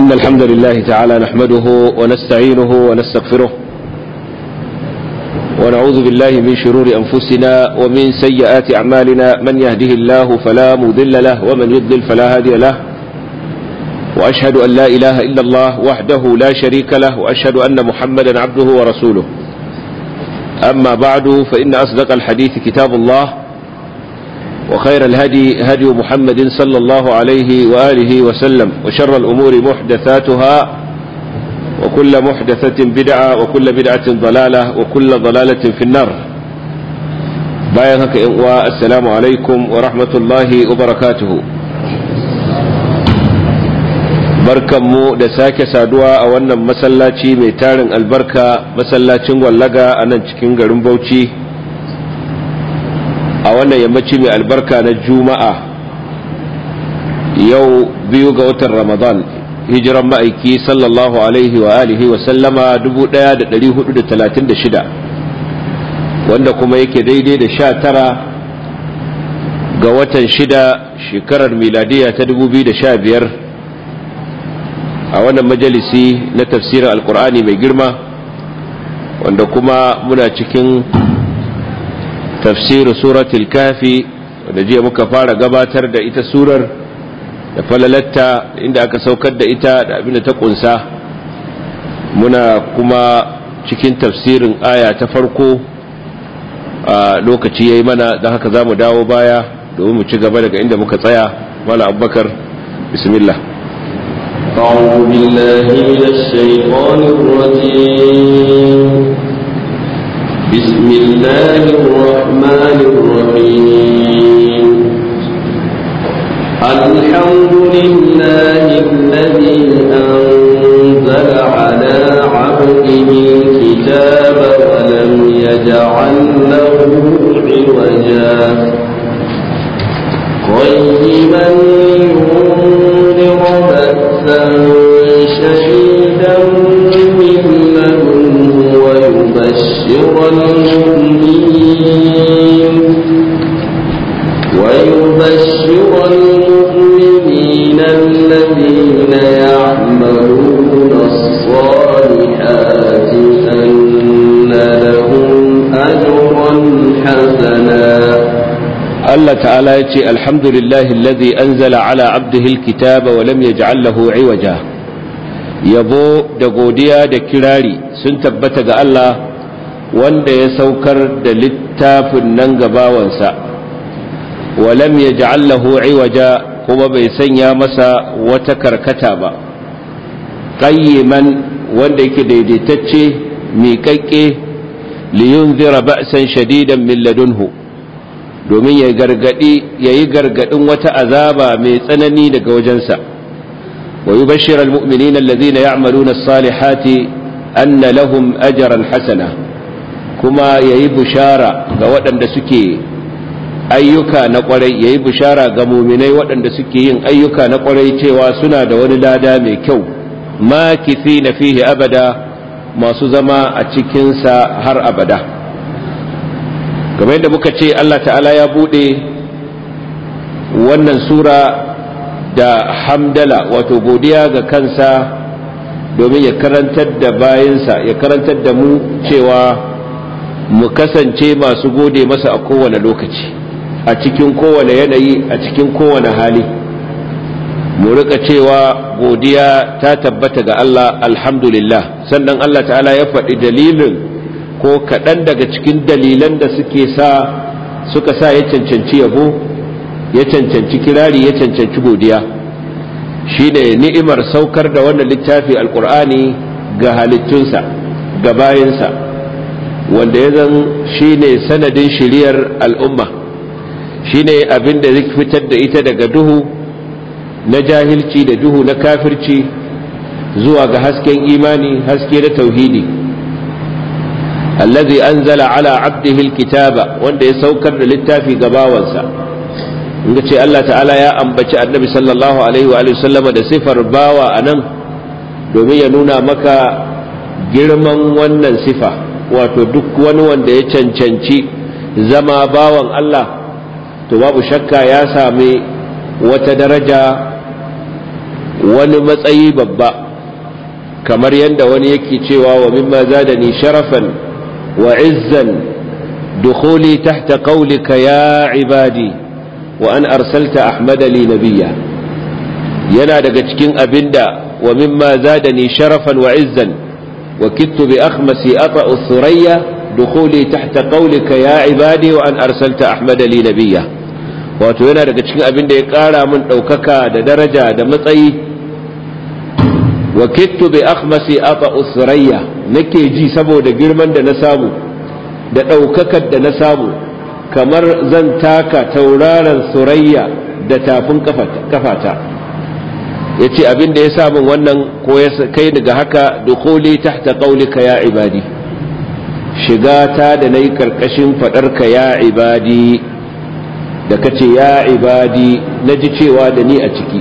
إن الحمد لله تعالى نحمده ونستعينه ونستغفره ونعوذ بالله من شرور أنفسنا ومن سيئات أعمالنا من يهده الله فلا مضل له ومن يضلل فلا هادي له وأشهد أن لا إله إلا الله وحده لا شريك له وأشهد أن محمدا عبده ورسوله أما بعد فإن أصدق الحديث كتاب الله وخير الهدي هدي محمد صلى الله عليه وآله وسلم وشر الأمور محدثاتها وكل محدثة بدعة وكل بدعة ضلالة وكل ضلالة في النار. بايعك والسلام عليكم ورحمة الله وبركاته. barkanmu da sake saduwa a wannan masallaci mai tarin albarka, masallacin Gwallaga a nan cikin garin Bauchi, a wannan yammaci mai albarka na Juma'a, yau 2 ga watan Ramadan, hijiran ma'aiki sallallahu alaihi wa alihi wa sallama 1436, wanda kuma yake daidai da 19 ga watan 6 shekarar miladiya ta 2015, a wannan majalisi na tafsirin alkur'ani mai girma, wanda kuma muna cikin tafsirin suratul kafi, wanda jiya muka fara gabatar da ita surar da falalatta inda aka saukar da ita da abinda ta kunsa. Muna kuma cikin tafsirin aya ta farko, a lokaci yayi mana, don haka zamu dawo baya domin mu ci gaba daga inda muka tsaya. Mala Abubakar, bismillah. أعوذ بالله من الشيطان الرجيم. بسم الله الرحمن الرحيم. الحمد لله الذي أنزل على عبده الكتاب ولم يجعل له عوجا قيما لينذر بأسا شديدا من لدنه ويبشر المؤمنين الذين يعملون الصالحات أن لهم أجرا حسنا. الله تعالى يقول الحمد لله الذي أنزل على عبده الكتاب ولم يجعل له عوجا. yabo da godiya da kirari sun tabbata ga Allah wanda ya saukar da littafin nan ga bawansa, walam yaj'al lahu iwaja, kuma bai sanya masa wata karkata ba, qayyiman, wanda yake daidaitacce miƙaƙƙe, liyunzira ba'san shadidan min ladunhu, domin yayi gargadin wata azaba mai tsanani daga wajensa. ويبشر المؤمنين الذين يعملون الصالحات أن لهم أجرا حسنا، كما يهي بشارة قوة سكي أيوكا نقري، يهي بشارة قمومني وأن سكيين أيوكا نقري واسنا دون لادا ميكو ماكثين فيه أبدا، ما سزما أتشكنسا هر أبدا. كما عندما كتشي الله تعالى يبودي وأن سورة da hamdala, wato godiya ga kansa, domin ya karantar da bayansa, ya karantar da mu cewa mu kasance masu gode masa a kowane lokaci, a cikin kowane yanayi, a cikin kowane hali. Mu rika cewa godiya ta tabbata ga Allah, alhamdulillah. Sannan Allah ta'ala ya faɗi dalilin ko kaɗan daga cikin dalilan da suka sa ya cancanci yabo, ya cancanci kirari, ya cancanci godiya. Shine ni'imar saukar da wannan littafi alqur'ani ga halittunsa, ga bayansa, wanda ya zan shine sanadin shiriyar al'umma, shine abin da zai fitar da ita daga duhu na jahilci da duhu na kafirci zuwa ga hasken imani, haske na tauhidi. allazi anzala ala abdihi alkitaba, wanda ya saukar da littafi ga bawansa. inda ce Allah ta'ala ya ambaci annabi sallallahu alaihi wa sallama da sifar bawa a nan domin ya nuna maka girman wannan sifa, wato duk wani wanda ya cancanci zama bawan Allah to babu shakka ya sami wata daraja wani matsayi babba, kamar yadda wani yake cewa wa mimma zadani sharafan wa izzan dukhuli tahta qawlika ya ibadi wa an arsalta ahmada li nabiyya. yana daga cikin abinda wa mimma zadani sharafan wa izzan wa kittu bi akhmasi ata'u thurayya dukhuli tahta qawlika ya ibadi wa an arsalta ahmada li nabiyya. wato yana daga cikin abinda ya kara min daukaka da daraja da matsayi. wa kittu bi akhmasi ata'u thurayya, nake ji saboda girman da na samu da daukakar da na samu kamar zan taka tauraron surayya da tafin kafata. ya ce abin da ya samun wannan ko ya kai daga haka dukuli tahta qaulika ya ibadi, shiga ta da nayi karkashin fadarka ya ibadi, da kace ya ibadi naji cewa da ni a ciki.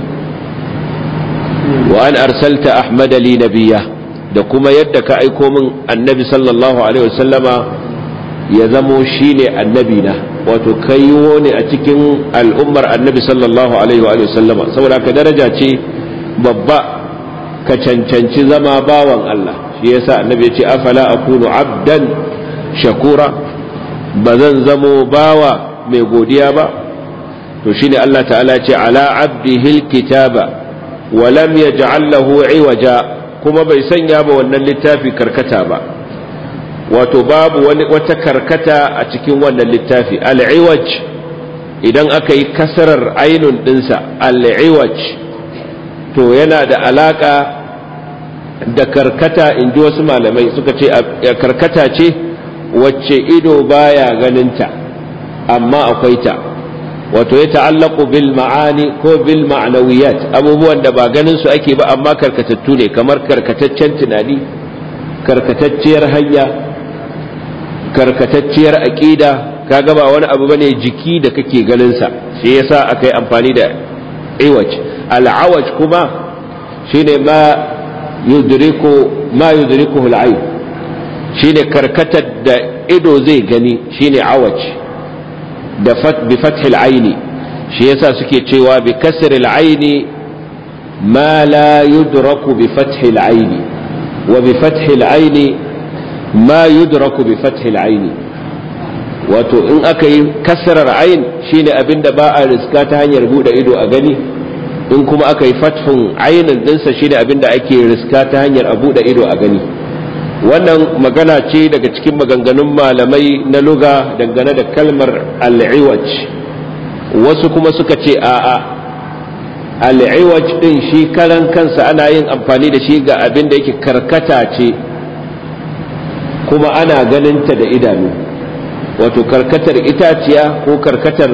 wa an arsalta ahmada li nabiyya, da kuma yadda ka aiko min annabi sallallahu alaihi wasallama ya zamo shine annabi na, wato kaiwo ne a cikin al'ummar annabi sallallahu alaihi wa sallama. saboda ka daraja ce babba, ka cancanci zama bawan Allah. shi yasa annabi ya ce afala akunu abdan shakura, ba zan zamo bawa mai godiya ba. to shine Allah ta'ala ya ce ala abdihil kitaba wa lam yaj'al lahu iwaja, kuma bai sanya ba wannan littafi karkata ba, wato babu wata karkata a cikin wannan littafi. al-iwaj idan aka yi kasarar ainun dinsa, al-iwaj to yana da alaka da karkata. in ji wasu malamai suka ce karkata ce wacce ido baya ganinta amma akwai ta, wato ya ta'allaku bil ma'ani ko bil ma'nawiyat, abubuwan da ba ganin su ake ba amma karkatattu ne, kamar karkataccen tunani, karkatacciyar hanya, karkatacciyar aqida. kaga ba wani abu bane jiki da kake ganin sa, shi yasa aka yi amfani da iwaj. al-awaj kuma shine ma yudrikuhu al-ayn, shine karkatar da ido zai gani, shine awaj da bi fathil aini. shi yasa suke cewa bi kasril aini ma la yudraku bi fathil aini, wa bi fathil aini ma yudraku bi fathil aini. wato in aka yi kasrar ain shine abinda ba a riska ta hanyar bude ido a gani, in kuma aka yi fathun ainin dinsa shine abinda ake riska ta hanyar a bude ido a gani. wannan magana ce daga cikin maganganun malamai na lugha dangane da kalmar al-iwaj. wasu kuma suka ce a'a, al-iwaj din shi karan kansa ana yin amfani da shi ga abin da yake karkata ce kuma ana ganinta da idanu, wato karkatar itaciya ko karkatar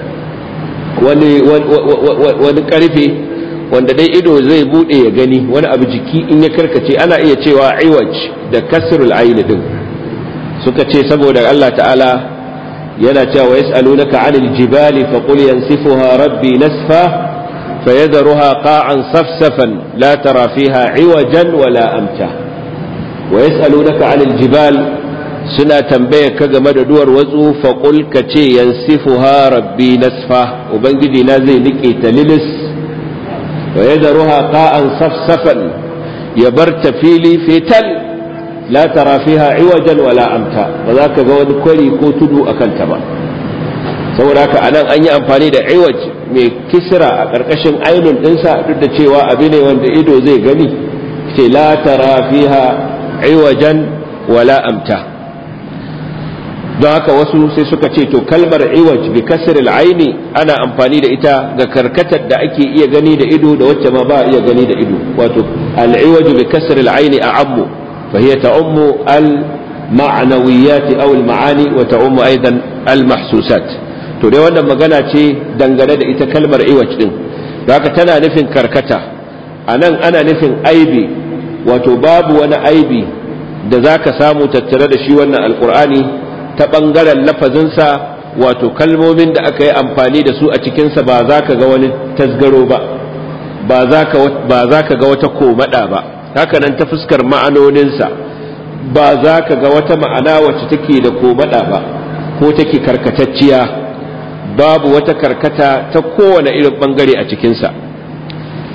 wani karfe wanda dai ido zai bude ya gani, wani abu jiki in ya karkace ana iya cewa iwaj da kasrul ayn din. suka ce saboda Allah ta'ala yana cewa yas'alunaka 'anil jibali faqul yansifuha rabbi nasfa fayadharuha qa'an safsafan la tara fiha iwajan wala amta. wa yas'alunaka 'anil jibal, suna tambaye ka game da duwar watsu, faqul ka ce yansifuha rabbi nasfa, ubangiji na zai nike ta lilis. wa yadharuha qa'an safsafan, ya bar ta fili fetal, la tara fiha iwajan wala amta, ba za ka ga wani kwari ko tudu akan ta ba. saboda haka anan an yi amfani da iwaj mai kisra a karkashin ainun dinsa, duk da cewa abu ne wanda ido zai gani, ce la tara fiha iwajan wala amta. don haka wasu sai suka ce to kalmar iwaj bi kasril aini ana amfani da ita ga karkatar da ake iya gani da ido da wacce ma ba iya gani da ido. wato al-iwaj bi kasril aini a'ammu, fa hiya ta'ummu al-ma'nawiyat aw al-ma'ani wa ta'ummu aidan al-mahsusat. to dai wannan magana ce dangane da ita kalmar iwaj din, haka tana nufin karkata. anan ana nufin aibi, wato babu wani aibi da zaka samu tattare da shi wannan alqur'ani ta ɓangaren lafazinsa, wato kalmomin da aka yi amfani da su a cikinsa ba za ka ga wani tasgaro ba, ba za ka ga wata komada ba. hakanan ta fuskar ma'anoninsa ba za ka ga wata ma'ana wacce take da komada ba ko take karkatacciya, babu wata karkata ta kowane irin ɓangare a cikinsa.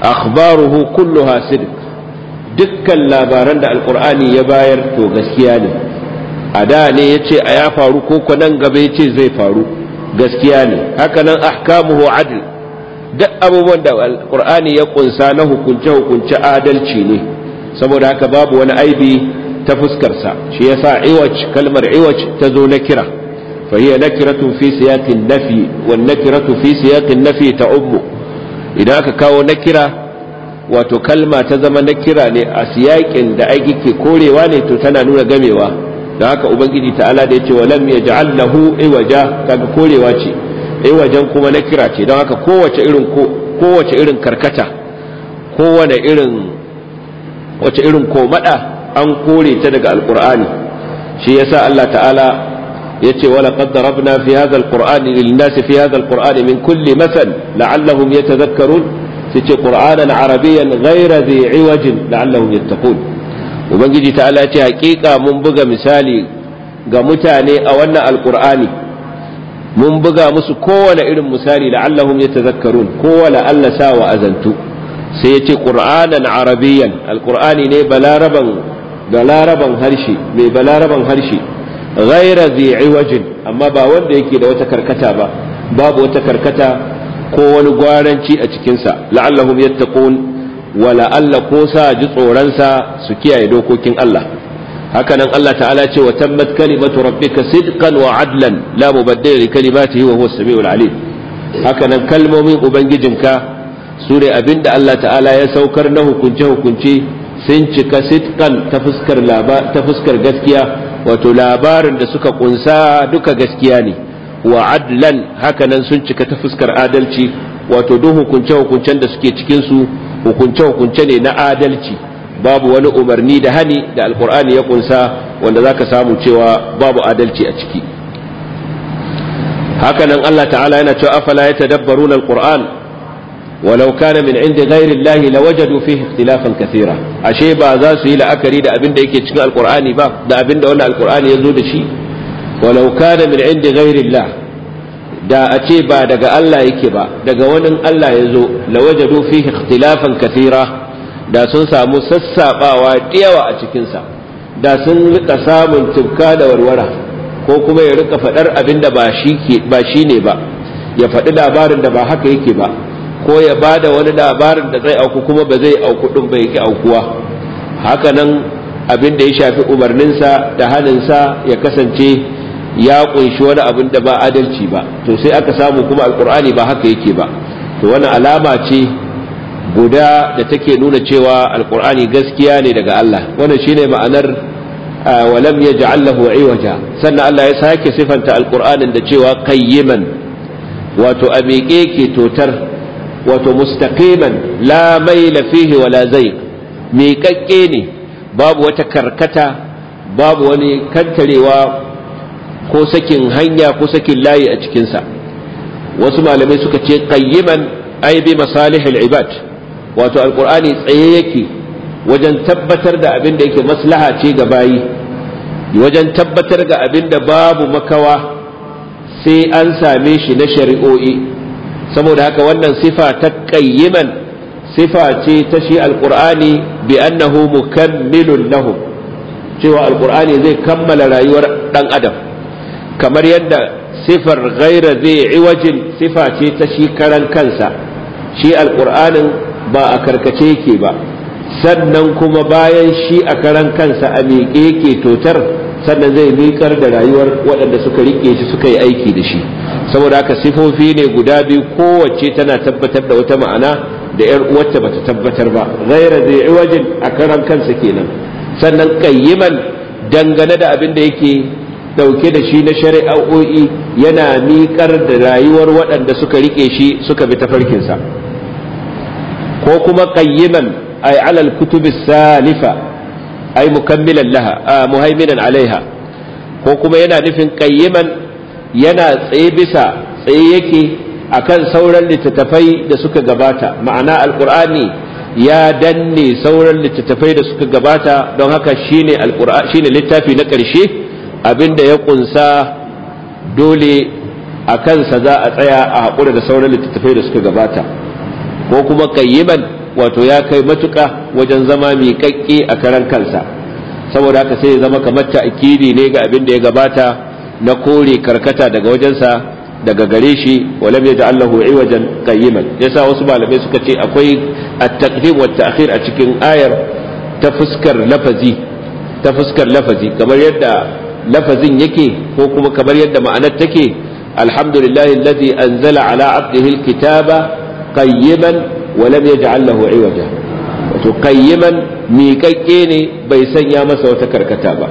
akhbaruhu kulluha sidq, dukkan labaran da alqur'ani ya bayar to gaskiya ne. a da ne yace a ya faru ko nan gaba yace zai faru, gaskiya ne. haka nan ahkamuhu adl, duk abubuwan da alqur'ani ya kunsa na hukunce adalci ne, saboda haka babu wani aibi ta fuskarsa. shi yasa iwaj, kalmar iwaj ta zo na kira, fa hiya nakiratun fi siyaqin nafi, wan nakiratu fi siyaqin nafi ta'ummu. idan aka kawo nakira, wato kalma ta zama nakira ne a siyaƙin da ake ke korewa ne, to tana nuna gamewa. da haka ubangiji ta'ala da yace walam yaj'al lahu iwaja, kaga korewa ce, iwajan kuma nakira ce. don haka kowace irin karkata, wace irin komada an kore ta daga alqur'ani. shi yasa Allah ta'ala yace wala qad darabna fi hadha alqur'ani lin-nasi fi hadha alqur'ani min kulli mathal la'allahum yatadhakkarun, yace qur'anan arabiyyan ghayra dhi 'iwajin la'allahum yattaqun. ubangiji ta'ala yace hakika mun buga misali ga mutane a wannan alqur'ani, mun buga musu kowane irin misali la'allahum yatadhakkarun, ko wala Allah sa wa azantu. sai yace qur'anan arabiyyan, alqur'ani ne balaraban harshe, mai balaraban harshe, ghaira zai iwajin, amma ba wanda yake da wata karkata ba, babu wata karkata ko wani gwaranci a cikinsa. la'allahum yattaqun, wa la'alla ko sa ji tsoronsa su kiyaye dokokin Allah. haka nan Allah ta'ala ce wa tammat kalimatu rabbika sidqan wa adlan la mubaddila li kalimatihi wa huwa as-sami'ul alim. haka nan kalmomin ubangijinka su ne abinda Allah ta'ala ya saukar na hukunce sun cika sidqan ta fuskar gaskiya, wato labarin da suka kunsa duka gaskiya ne. wa adlan, haka nan sun cika ta fuskar adalci, wato duk hukunce-hukuncen da suke cikin su hukunce ne na adalci, babu wani umarni da hani da alkur'ani ya kunsa wanda zaka samu cewa babu adalci a ciki. haka nan Allah ta'ala yana cewa afala yatadabbaruna alquran walau kana min indi ghairi llahi lawajadu fihi ikhtilafan kathira, ashe ba za su yi la'akari da abin da yake cikin alqur'ani ba, da abin da wannan alqur'ani ya zo da shi. walau kana min indi ghairi llah, da a ce ba daga Allah yake ba, daga wani Allah ya zo, lawajadu fihi ikhtilafan kathira, da sun samu sassabawa da yawa a cikin sa, da sun rika samun tufka da warwara, ko kuma ya rika fadar abin da ba shi ne ba, ya faɗi labarin da ba haka yake ba, ko ya bada wani labarin da zai auku kuma ba zai auku din ba, yake aukuwa. haka nan abin da ya shafi umarninsa da haninsa ya kasance ya kunshi wani abin da ba adalci ba, to sai aka samu kuma alkur'ani ba haka yake ba. to wannan alama ce guda da take nuna cewa alkur'ani gaskiya ne daga Allah. wannan shine ma'anar walam yaj'al lahu iwaja. sannan Allah ya sake sifanta alkur'anin da cewa qayyiman, wato a miƙe ke totar, wato mustaqiman la maila fihi wala zayg, miƙaƙƙe ne, babu wata karkata, babu wani kantarewa ko sakin hanya ko sakin layi a cikinsa. wasu malamai suka ce qayyiman ay bi masalihil ibad, wato alqur'ani tsaye yake wajen tabbatar da abin da yake maslaha ce ga bayi, wajen tabbatar da abin da babu makawa sai an same shi na shari'o'i. saboda haka wannan sifa ta qayyiman sifa ce ta shi alqur'ani bi annahu mukammilun lahum, cewa alqur'ani zai kammala rayuwar dan adam, kamar yadda sifar ghaira zai iwajin sifa ce ta shi karan kansa. shi alqur'anin ba a karkace yake ba, sannan kuma bayan shi a karan kansa a miƙe yake totar, sannan zai miƙar da rayuwar waɗanda suka riƙe shi suka yi aiki da shi. saboda haka sifofi ne guda biyu, kowace tana tabbatar da wata ma'ana da yar uwarta bata tabbatar ba. ghaira zai iwajin a karan kansa kenan, sannan qayyiman dangane da abin da yake dauke da shi na shari'o'i, yana miƙar da rayuwar waɗanda suka rike shi suka bi tafarkinsa. ko kuma qayyiman ay alal kutubis salifa ay mukammilan laha muhaiminan alaiha, ko kuma yana nufin qayyiman yana tsaye yake akan sauran littattafai da suka gabata, ma'ana alqur'ani ya danne sauran littattafai da suka gabata, don haka shine littafi na ƙarshe. abinda ya kunsa dole a kansa za a tsaya a haƙura da sauran littattafai da suka gabata. ko kuma qayyiman wato ya kai matuƙa wajen zama miƙaƙƙe a karan kansa, saboda haka sai ya zama kamar ta'kidi ne ga abin da ya gabata na kore karkata daga wajensa daga gare shi, walam yaj'al lahu iwajan qayyiman. Yasa wasu malamai suka ce akwai at-taqdim wa at-ta'khir a cikin ayar ta fuskar lafazi kamar yadda lafazin yake ko kuma kamar yadda ma'anar take. alhamdulillahi alladhi anzala ala abdihi alkitaba qayyiman wa lam yaj'al lahu iwaja, wato qayyiman miƙaƙƙe ne bai sanya masa wata karkata ba.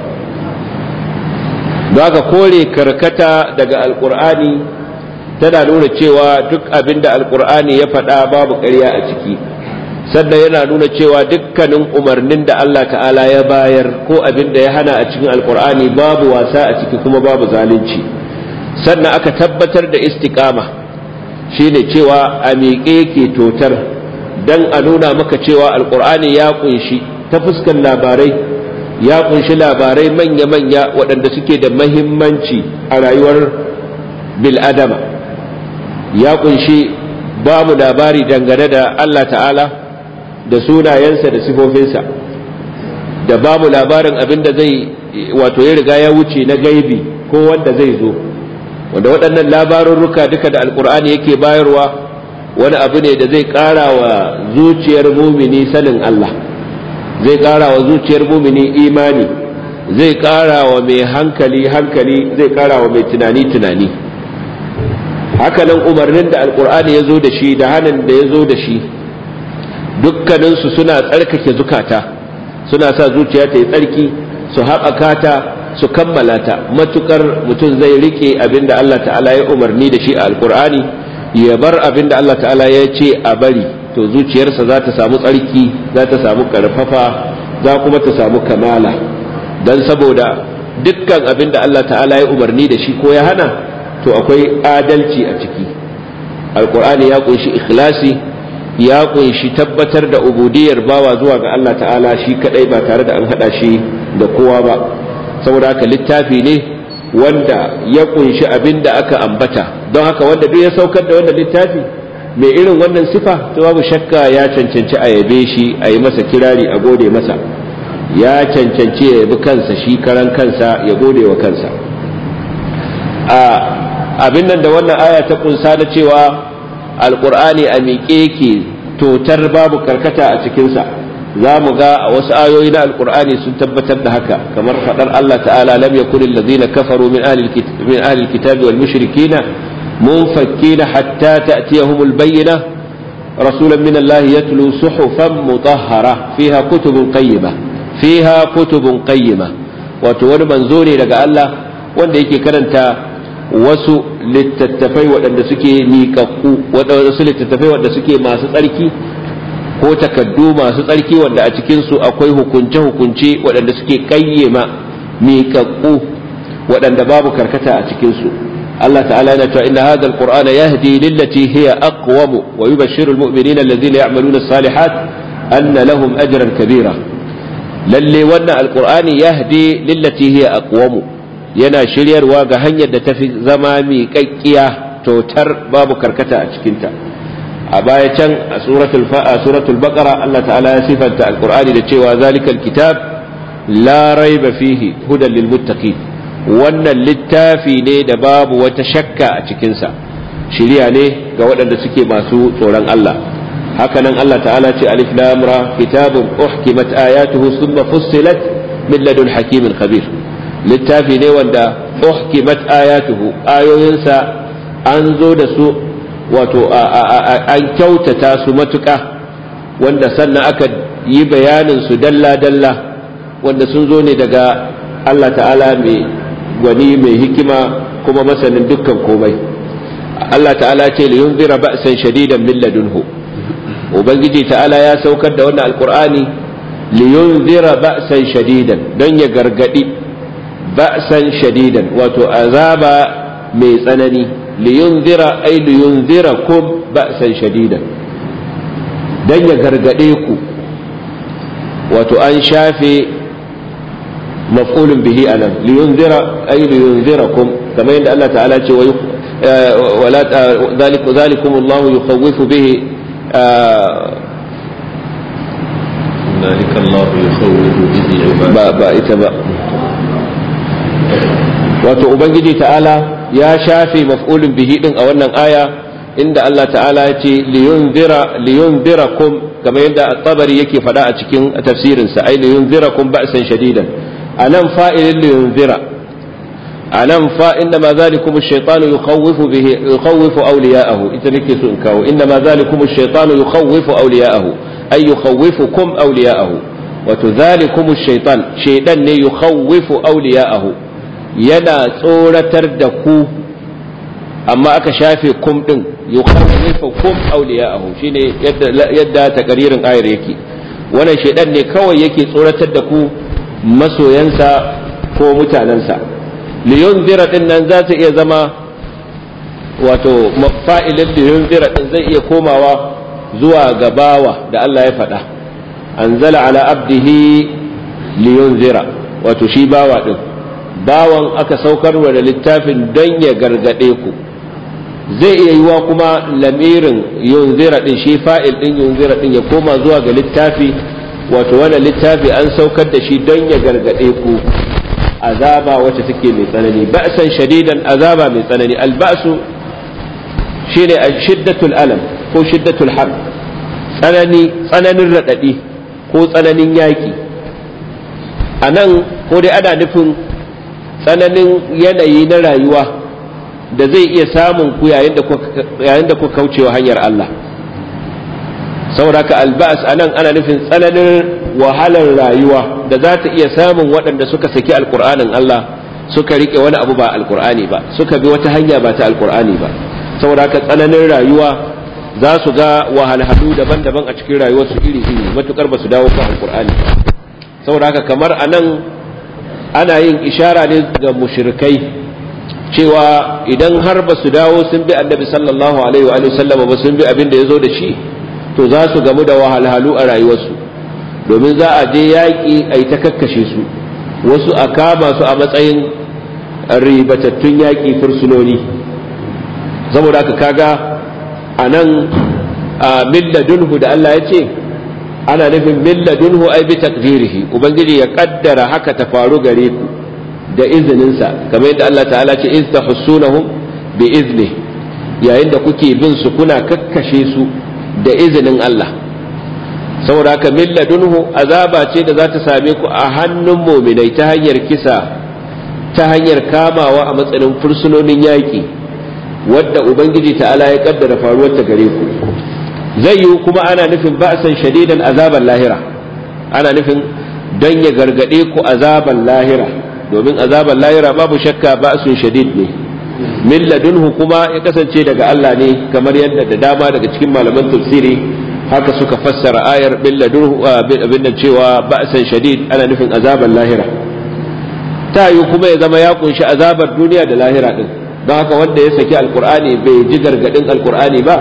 don haka kore karkata daga alqur'ani tana nuna cewa duk abinda alqur'ani ya faɗa babu ƙarya a ciki, sannan yana nuna cewa dukkanin umarnin da Allah ta'ala ya bayar ko abin da ya hana a cikin alkur'ani babu wasa a ciki kuma babu zalunci. Sannan aka tabbatar da istiqama shine cewa a miƙe ke totar, dan a nuna maka cewa alkur'ani ya kunshi ta fuskar labarai, ya kunshi labarai manya-manya waɗanda suke da mahimmanci a rayuwar bil'adama, ya kunshi babu labari dangane da Allah ta'ala da sunayensa da sifofinsa, da babu labarin abin da zai wato ya riga ya wuce na gaibi ko wanda zai zo, wanda waɗannan labarurruka duka da alkur'ani yake bayarwa wani abu ne da zai ƙara wa zuciyar mumini sanin Allah, zai ƙara wa zuciyar mumini imani, zai ƙara wa mai hankali, zai ƙara wa mai tunani. Hakanan umarnin da alkur'ani ya zo da shi da hanin da ya zo da shi dukkaninsu suna tsarkake zukata, suna sa zuciya ta yi tsarki, su haɓaka ta, su kammala ta, matukar mutum zai rike abin da Allah ta'ala ya umarni da shi a alkur'ani, ya bar abin da Allah ta'ala ya ce a bari, to zuciyarsa za ta samu tsarki, za ta samu ƙarfafa, za kuma ta samu kamala. don saboda dukkan abin da Allah ta'ala ya umarni da shi ko ya hana, to akwai adalci a ciki. alkur'ani ya kunshi ikhlasi, ya kunshi tabbatar da ubudiyar bawa zuwa ga Allah ta'ala shi kadai ba tare da an hada shi da kowa ba. saboda haka littafi ne wanda ya kunshi abin da aka ambata, don haka wanda duk ya saukar da wannan littafi mai irin wannan sifa, to babu shakka ya cancanci a yabe shi, a yi masa kirari, a gode masa, ya cancanci ya yabi kansa shi karan kansa, ya gode wa kansa. abin nan da wannan aya ta kunsa na cewa alkur'ani a miƙe yake totar babu karkata a cikinsa, za mu ga a wasu ayoyi na alkur'ani sun tabbatar da haka, kamar faɗar Allah ta'ala lam yakun allazina kafaru min ahli alkitabi wal mushrikina munfakkina hatta ta'tiyahumul bayyinah rasulan min Allah yatlu suhufan mutahhara fiha kutubun qayyima wato wani manzo ne daga Allah wanda yake karanta wasu littattafai waɗanda suke miƙaƙƙu, wasu littattafai waɗanda suke masu tsarki ko takaddu masu tsarki, wanda a cikinsu akwai hukunce-hukunce waɗanda suke ƙayyema miƙaƙƙu, waɗanda babu karkata a cikinsu. Allah ta'ala yana cewa inna hadha alqur'ana yahdi lillati hiya aqwam wa yubashshiru almu'minina alladhina ya'maluna as-salihat anna lahum ajran kabira. lalle wannan alqur'ani yahdi lillati hiya aqwam, yana shiryarwa ga hanyar da tafi zama miƙaƙƙiya totar babu karkata a cikinta. a baya can a suratul baqara Allah ta'ala ya sifanta alqur'ani da cewa zalikal kitab la raiba fihi hudan lil muttaqin, wannan littafi ne da babu wata shakka a cikinsa, shiriya ne ga waɗanda suke masu tsoron Allah. hakanan Allah ta'ala ce alif lam ra kitabun uhkimat ayatuhu thumma fussilat min ladun hakimin khabir, littafi ne wanda uhkimat ayatuhu, ayoyinsa an zo da su wato an kyautata su matuƙa, wanda sannan aka yi bayanin su dalla-dalla, wanda sun zo ne daga Allah ta'ala mai gwani, mai hikima, kuma masanin dukkan komai. Allah ta'ala ce liyunzira ba'san shadidan min ladunhu, ubangiji ta'ala ya saukar da wannan alqur'ani liyunzira ba'san shadidan, don ya gargadi ba'san shadidan, wato azaba mai tsanani. liyunzira ay liyunzirakum ba'san shadidan, don ya gargade ku, wato an shafe maf'ulun bihi anan, liyunzira ay liyunzirakum, kamar yadda Allah ta'ala ce wala zalikum Allahu yukhawwifu bihi ذلك الله يخوف به عباده ba ita ba. Wato ubangiji ta'ala ya shafe maf'ulun bihi din a wannan aya inda Allah ta'ala ya ce liyunzirakum, kamar yadda at-Tabari yake faɗa a cikin tafsirinsa, ai liyunzirakum ba'san shadidan. anan fa'ilin liyunzira, anan fa inna ma zalikum ash-shaytanu yukhawwifu awliya'ahu, ita nake so in kawo, inna ma zalikum ash-shaytanu yukhawwifu awliya'ahu ay yukhawwifukum awliya'ahu. wato zalikum ash-shaytan, shaytan ne yukhawwifu awliya'ahu, yana tsoratar da ku, amma aka shafe kum din, yukhawwifukum awliya'ahu, shine yadda takaririn ayar yake. wannan shaytan ne kawai yake tsoratar da ku masoyansa ko mutanensa. liyunzira din nan za ta iya zama wato fa'ilin liyunzira din zai iya komawa zuwa ga bawa da Allah ya faɗa, anzala ala abdihi liyunzira, wato shi bawa din, bawan aka saukarwa da littafin don ya gargade ku. zai iya yiwa kuma lamirin yunzira din, shi fa'il din yunzira din ya koma zuwa ga littafi, wato wannan littafi an saukar da shi don ya gargade ku azaba wacce take mai tsanani, ba'san shadidan, azaba mai tsanani. alba'su shine shiddatul alam ko shiddatul har, tsananin radadi ko tsananin yaki. anan ko dai ana nufin tsananin yanayi na rayuwa da zai iya samun ku yayin da ku kaucewa hanyar Allah. saboda ka alba'as anan ana nufin tsananin wahalar rayuwa da za ta iya samun waɗanda suka saki alkur'anin Allah, suka rike wani abu ba alkur'ani ba, suka bi wata hanya ba ta alkur'ani ba. saboda ka tsananin rayuwa za su ga wahalhalu daban-daban a cikin rayuwarsu iri-iri matukar ba su dawo kan alkur'ani. saboda haka kamar anan ana yin ishara ne ga mushrikai cewa idan har ba su dawo sun bi annabi sallallahu alaihi wa sallam ba, sun bi abin da ya zo da shi, to za su gamu da wahalhalu a rayuwarsu, domin za a je yaƙi a yi ta kakkashe su, wasu a kama su a matsayin ribatattun yaƙi fursunoni. saboda haka kaga a nan milladunhu da Allah ya ce ana nufin milladunhu ai bi taqdirihi, ubangiji ya kaddara haka ta faru gare ku da izininsa, kamar yadda Allah ta'ala ce iz tahussunahum bi izni, yayin da kuke bin su kuna kakkashe su da izinin Allah. saboda haka milladunhu azaba ce da za ta same ku a hannun mu'minai ta hanyar kisa, ta hanyar kamawa a matsayin fursunonin yaƙi, wadda ubangiji ta'ala ya kaddara faruwar ta gare ku. zai yi kuma ana nufin ba'san shadidan, azaban lahira, ana nufin don ya gargade ku azaban lahira, domin azaban lahira babu shakka ba'sun shadid ne. min ladunhu kuma ya kasance daga Allah ne, kamar yadda da dama daga cikin malaman tafsiri haka suka fassara ayar min ladunhu abin da cewa ba'san shadid ana nufin azaban lahira. ta yi kuma ya zama ya kunshi azabar duniya da lahira din, don haka wanda ya saki alkur'ani bai ji gargadin alkur'ani ba,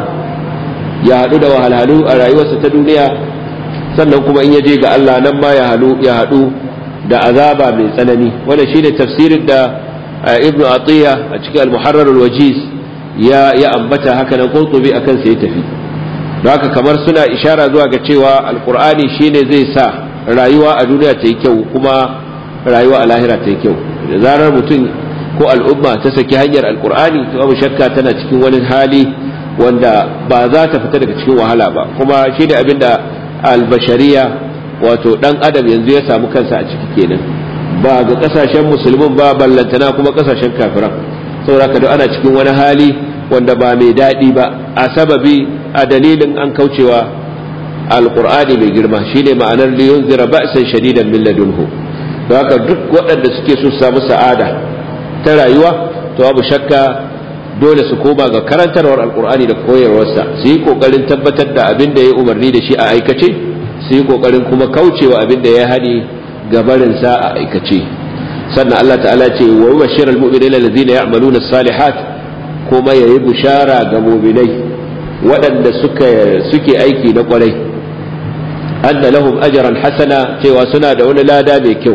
ya haɗu da wahalhalu a rayuwarsa ta duniya, sannan kuma in ya je ga Allah nan ma ya haɗu da azaba mai tsanani. wannan shine tafsirin da ibnu atiya a cikin al-muharrar al-wajiz ya ambata, haka nan qurtubi akan sai tafi. don haka kamar suna ishara zuwa ga cewa alqur'ani shine zai sa rayuwa a duniya ta yi kyau, kuma rayuwa a lahira ta yi kyau. da zarar mutum ko al'umma ta saki hanyar alqur'ani, to babu shakka tana cikin wani hali wanda ba za ta fita daga cikin wahala ba, kuma shine abinda al-bashariya wato dan adam yanzu ya samu kansa a ciki kenan, ba ga kasashen musulmin ba ballantana kuma kasashen kafiran. saboda haka ana cikin wani hali wanda ba mai daɗi ba, a sababi a dalilin an kaucewa alqur'ani mai girma, shine ma'anar liyunzira ba'san shadidan min ladunhu. don haka duk waɗanda suke so su samu sa'ada ta rayuwa, to babu shakka dole su koma ga karantarwar alqur'ani da koyarwarsa, su yi kokarin tabbatar da abin da ya umarni da shi a aikace, su yi kokarin kuma kaucewa abin da ya hani gabarinsa a aikace. sannan Allah ta'ala ce wa yubashshirul mu'minina allazina ya'maluna as-salihat, kuma yayi bushara ga mu'minai waɗanda suke aiki na kwarai, anna lahum ajran hasana, cewa suna da wani lada mai kyau.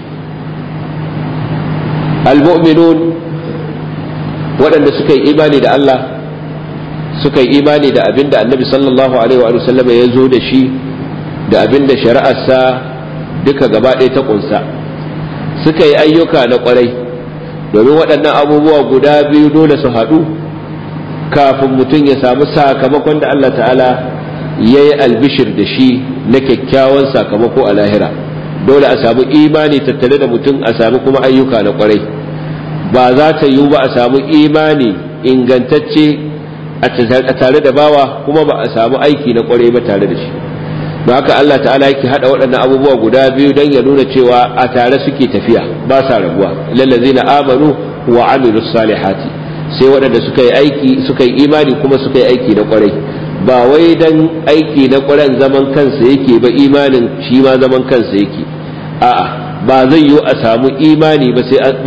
al-mu'minun waɗanda suka yi imani da Allah, suka yi imani da abinda annabi sallallahu alaihi wa sallam ya zo da shi da abin da shari'arsa duka gaba ɗaya ta ƙunsa, suka yi ayyuka na ƙwarai, domin waɗannan abubuwa guda biyu dole su haɗu kafin mutum ya samu sakamakon da Allah ta'ala ya yi albishir da shi na kyakkyawan sakamako a lahira. Dole a samu imani tattare da mutum, a samu kuma ayyuka na ƙwarai. Ba za ta yiwu ba a samu imani ingantacce a tare da bawa kuma ba a samu aiki na ƙwarai ba tare da shi. Don haka Allah ta'ala yake hada waɗannan abubuwa guda biyu don ya nuna cewa a tare suke tafiya, ba sa rabuwa. lallazina amanu wa amilus salihati, sai waɗanda suka yi aiki, suka yi imani kuma suka yi aiki na ƙwarai. Ba wai dan aiki na ƙwarai zaman kansa yake ba, imanin shi ma zaman kansa yake. A'a, ba zai yiwu a samu imani ba sai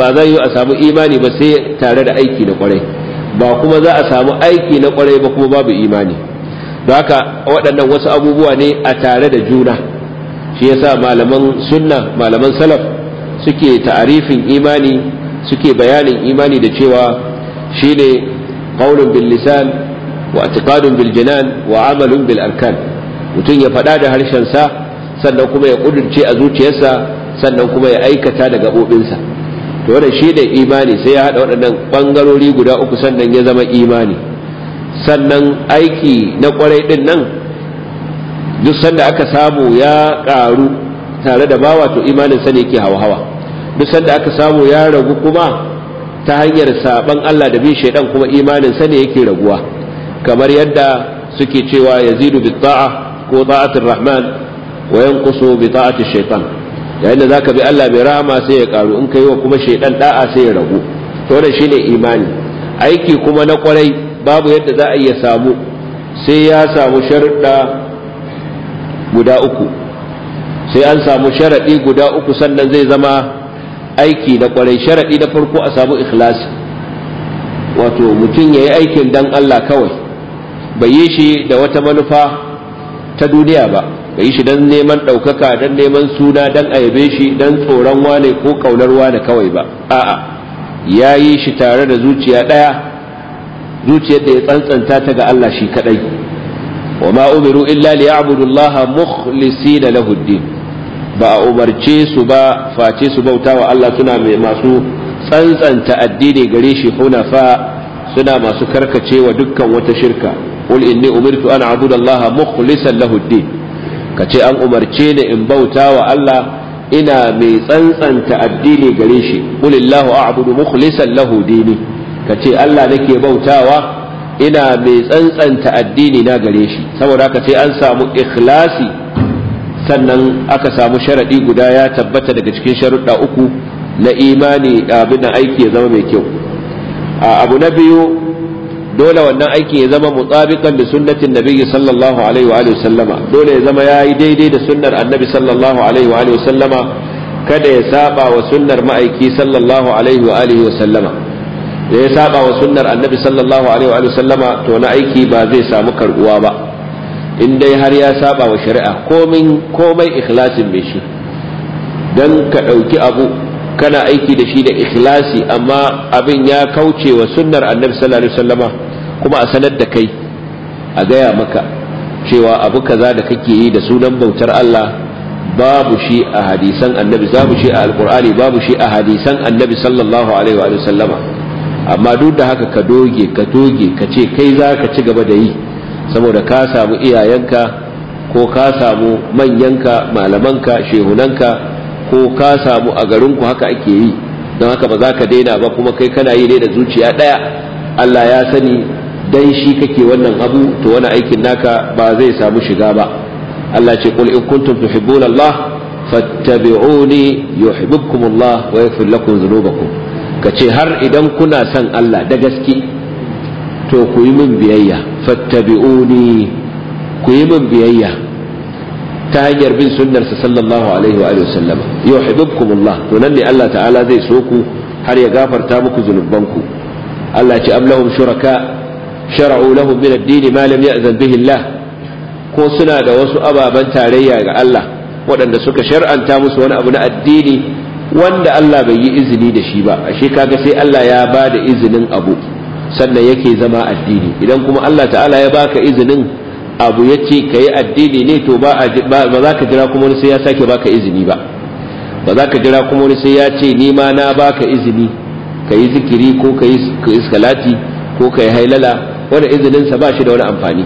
tare da aiki na ƙwarai, ba kuma za a samu aiki na ƙwarai ba kuma babu imani. Don haka waɗannan wasu abubuwa ne a tare da juna. Shi yasa malaman sunna, malaman salaf suke ta'arifin imani, suke bayanin imani da cewa shine qaulun bil lisan wa i'tiqadun bil jinan wa amalun bil arkan. Mutum ya faɗa da harshen sa, sannan kuma ya kudurce a zuciyarsa, sannan kuma ya aikata da gabobinsa. To wannan shine imani, sai ya hada waɗannan bangarori guda uku sannan ya zama imani. Sannan aiki na kwarai din nan duk sanda aka samu ya karu tare da bawa, to imanin sa ne yake hawa. Duk sanda aka samu ya ragu kuma ta hanyar saban Allah da bin shaidan, kuma imanin sa ne yake raguwa. Kamar yadda suke cewa yazidu bi ta'a ko ta'atir rahman wa yanqusu bi ta'ati shaitan, yayin da zaka bi Allah mai rahama sai ya karu, in kai wa kuma shaidan da'a sai ya ragu. To wannan shine imani. Aiki kuma na kwarai babu yadda za a iya samu sai ya samu sharuɗa guda uku, sai an samu sharaɗi guda uku sannan zai zama aiki na ƙwarai. Sharaɗi na farko a samu ikhlasi, wato mutum ya yi aikin dan Allah kawai, bai yi shi da wata manufa ta duniya ba, bai yi shi don neman ɗaukaka, don neman suna, don ayabe shi, don tsoron wane ko ƙaunar wane kawai ba. A'a, ya yi shi tare da zuciya ɗaya, zuciyar da ya tsantsanta ta ga Allah shi kadai. wa ma umiru illa liya'budu Allah mukhlisina lahu ad-din, ba a umarce su ba face su bautawa Allah suna mai masu tsantsanta addini gare shi, hunafa, suna masu karkacewa dukkan wata shirka. qul inni umirtu an a'budu Allah mukhlisan lahu ad-din, kace an umarce ni in bautawa Allah ina mai tsantsanta addini gare shi. qul illahu a'budu mukhlisan lahu dini, ka ce Allah nake bautawa ina mai tsantsanta addini na gare shi. Saboda haka sai an samu ikhlasi, sannan aka samu sharadi guda ya tabbata daga cikin sharuɗa uku na imani, abin da aiki ya zama mai kyau. Abu na biyu, dole wannan aiki ya zama mutabiqan da sunnatin nabiyyi sallallahu alaihi wa alihi sallama, dole ya zama yayi daidai da sunnar annabi sallallahu alaihi wa alihi sallama, kada ya saba wa sunnar ma'aiki sallallahu alaihi wa alihi sallama. Da ya saba wa sunnar annabi sallallahu alaihi wa sallama, to na aiki ba zai samu karbuwa ba. In dai har ya saba wa shari'a, komai ikhlasin mai shi, dan ka ɗauki abu kana aiki da shi da ikhlasi, amma abin ya kauce wa sunnar annabi sallallahu alaihi wasallama, kuma a sanar da kai, a gaya maka cewa abu kaza da kake yi da sunan bautar Allah babu shi a hadisan annabi, babu shi a alqur'ani, babu shi a hadisan annabi sallallahu alaihi wa sallama. Amma duk da haka ka doge ka ce kai za ka ci gaba da yi, saboda ka samu iyayenka ko ka samu manyanka, malamanka, shehunanka, ko ka samu a garinku haka ake yi, don haka ba za ka daina ba, kuma kai kana yi ne da zuciya ɗaya. Allah ya sani dan shi kake wannan abu, to wani aikin naka ba zai samu shiga ba. Allah ce qul in kuntum tuhibbuna Allah fattabi'uni yuhibbukumullah wa yaghfir lakum dhunubakum, kace har idan kuna son Allah da gaske to ku yi min biyayya, fattabi'uni, ku yi min biyayya ta hanyar bin sunnarsa sallallahu alaihi wa alihi wasallam, yuhibbukumullah, to nan ne Allah ta'ala zai so ku har ya gafarta muku zunubanku. Allah ce am lahum shuraka shar'u lahum min ad-din ma lam ya'zan bihi Allah, ko suna da wasu ababen tarayya ga Allah waɗanda suka shar'anta musu wani abu na addini wanda Allah bai yi izini da shi ba. Ashe kaga sai Allah ya ba da izinin abu sannan yake zama addini. Idan kuma Allah ta'ala ya baka izinin abu ya ce ka yi addini ne to ba za ka jira kuma wani sai ya sake baka izini ba za ka jira kuma wani sai ya ce ni ma na baka izini ka yi zikiri ko ka yi salati ko ka yi hailala wanda izininsa ba shi da wani amfani.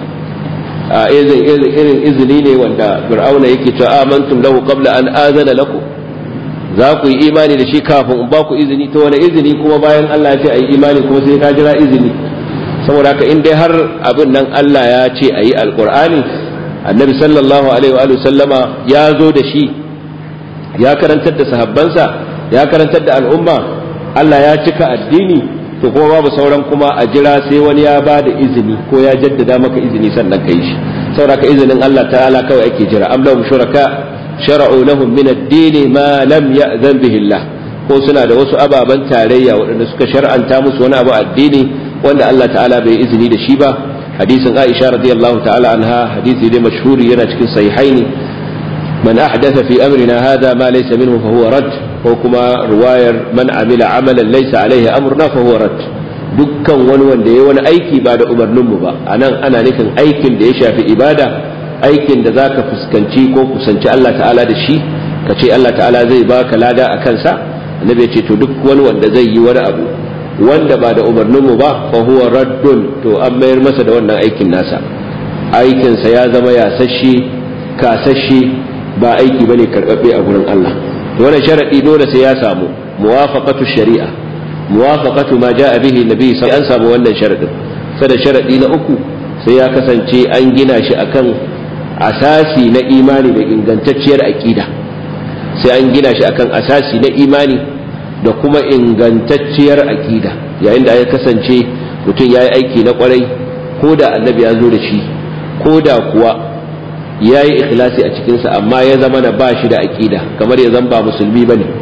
Irin izini ne wanda fir'auna yake cewa amantum lahu qabla an azana lakum, za ku yi imani da shi kafin in ba ku izini. To wani izini kuma bayan Allah ya ce ayi imani kuma sai ka jira izini? saboda haka in dai har abin nan Allah ya ce ayi alqur'ani, annabi sallallahu alaihi wa sallama ya zo da shi, ya karantar da sahabbansa, ya karantar da al'umma, Allah ya cika addini, to kuma babu sauran kuma a jira sai wani ya ba da izini ko ya jaddada maka izini sannan ka yi shi. saboda haka izinin Allah ta'ala kawai ake jira. am lahum shuraka shara'u lahum min ad-din ma lam ya'zan bihi Allah, ko suna da wasu ababan tarayya waɗanda suka shar'anta musu wani abu addini wanda Allah ta'ala bai izini da shi ba. hadisin Aisha radiyallahu ta'ala anha, hadisi dai mashhuri yana cikin sahihaini, man ahdatha fi amrina hadha ma laysa minhu fa huwa rad, ko kuma riwayar man amila amalan laysa alaihi amruna fa huwa rad. dukkan wani wanda yayi wani aiki ba da umarnin mu ba, anan ana nufin aikin da ya shafi ibada, aikin da zaka fuskanci ko kusanci Allah ta'ala da shi, ka ce Allah ta'ala zai baka lada a kansa. annabi ya ce to duk wani wanda zai yi wani abu wanda ba da umarnin mu ba fa huwa raddun, to an mayar masa da wannan aikin nasa. aikin sa ya zama yasasshe, kasashe, ba aiki bane karbabbe a gurin Allah. to wannan sharadi dole sai ya samu muwafaqatu shari'a, muwafaqatu ma jaa bihi nabi sai an samu wannan sharadin. sai da sharadi na uku sai ya kasance an gina shi akan asasi na imani da ingantacciyar aqida, sai an gina shi akan asasi na imani da kuma ingantacciyar aqida. yayin da ya kasance mutum yayi aiki na kwarai, ko da annabi ya zo da shi, ko da kuwa yayi ikhlasi a cikin sa, amma ya zama na ba shi da aqida, kamar ya zama ba musulmi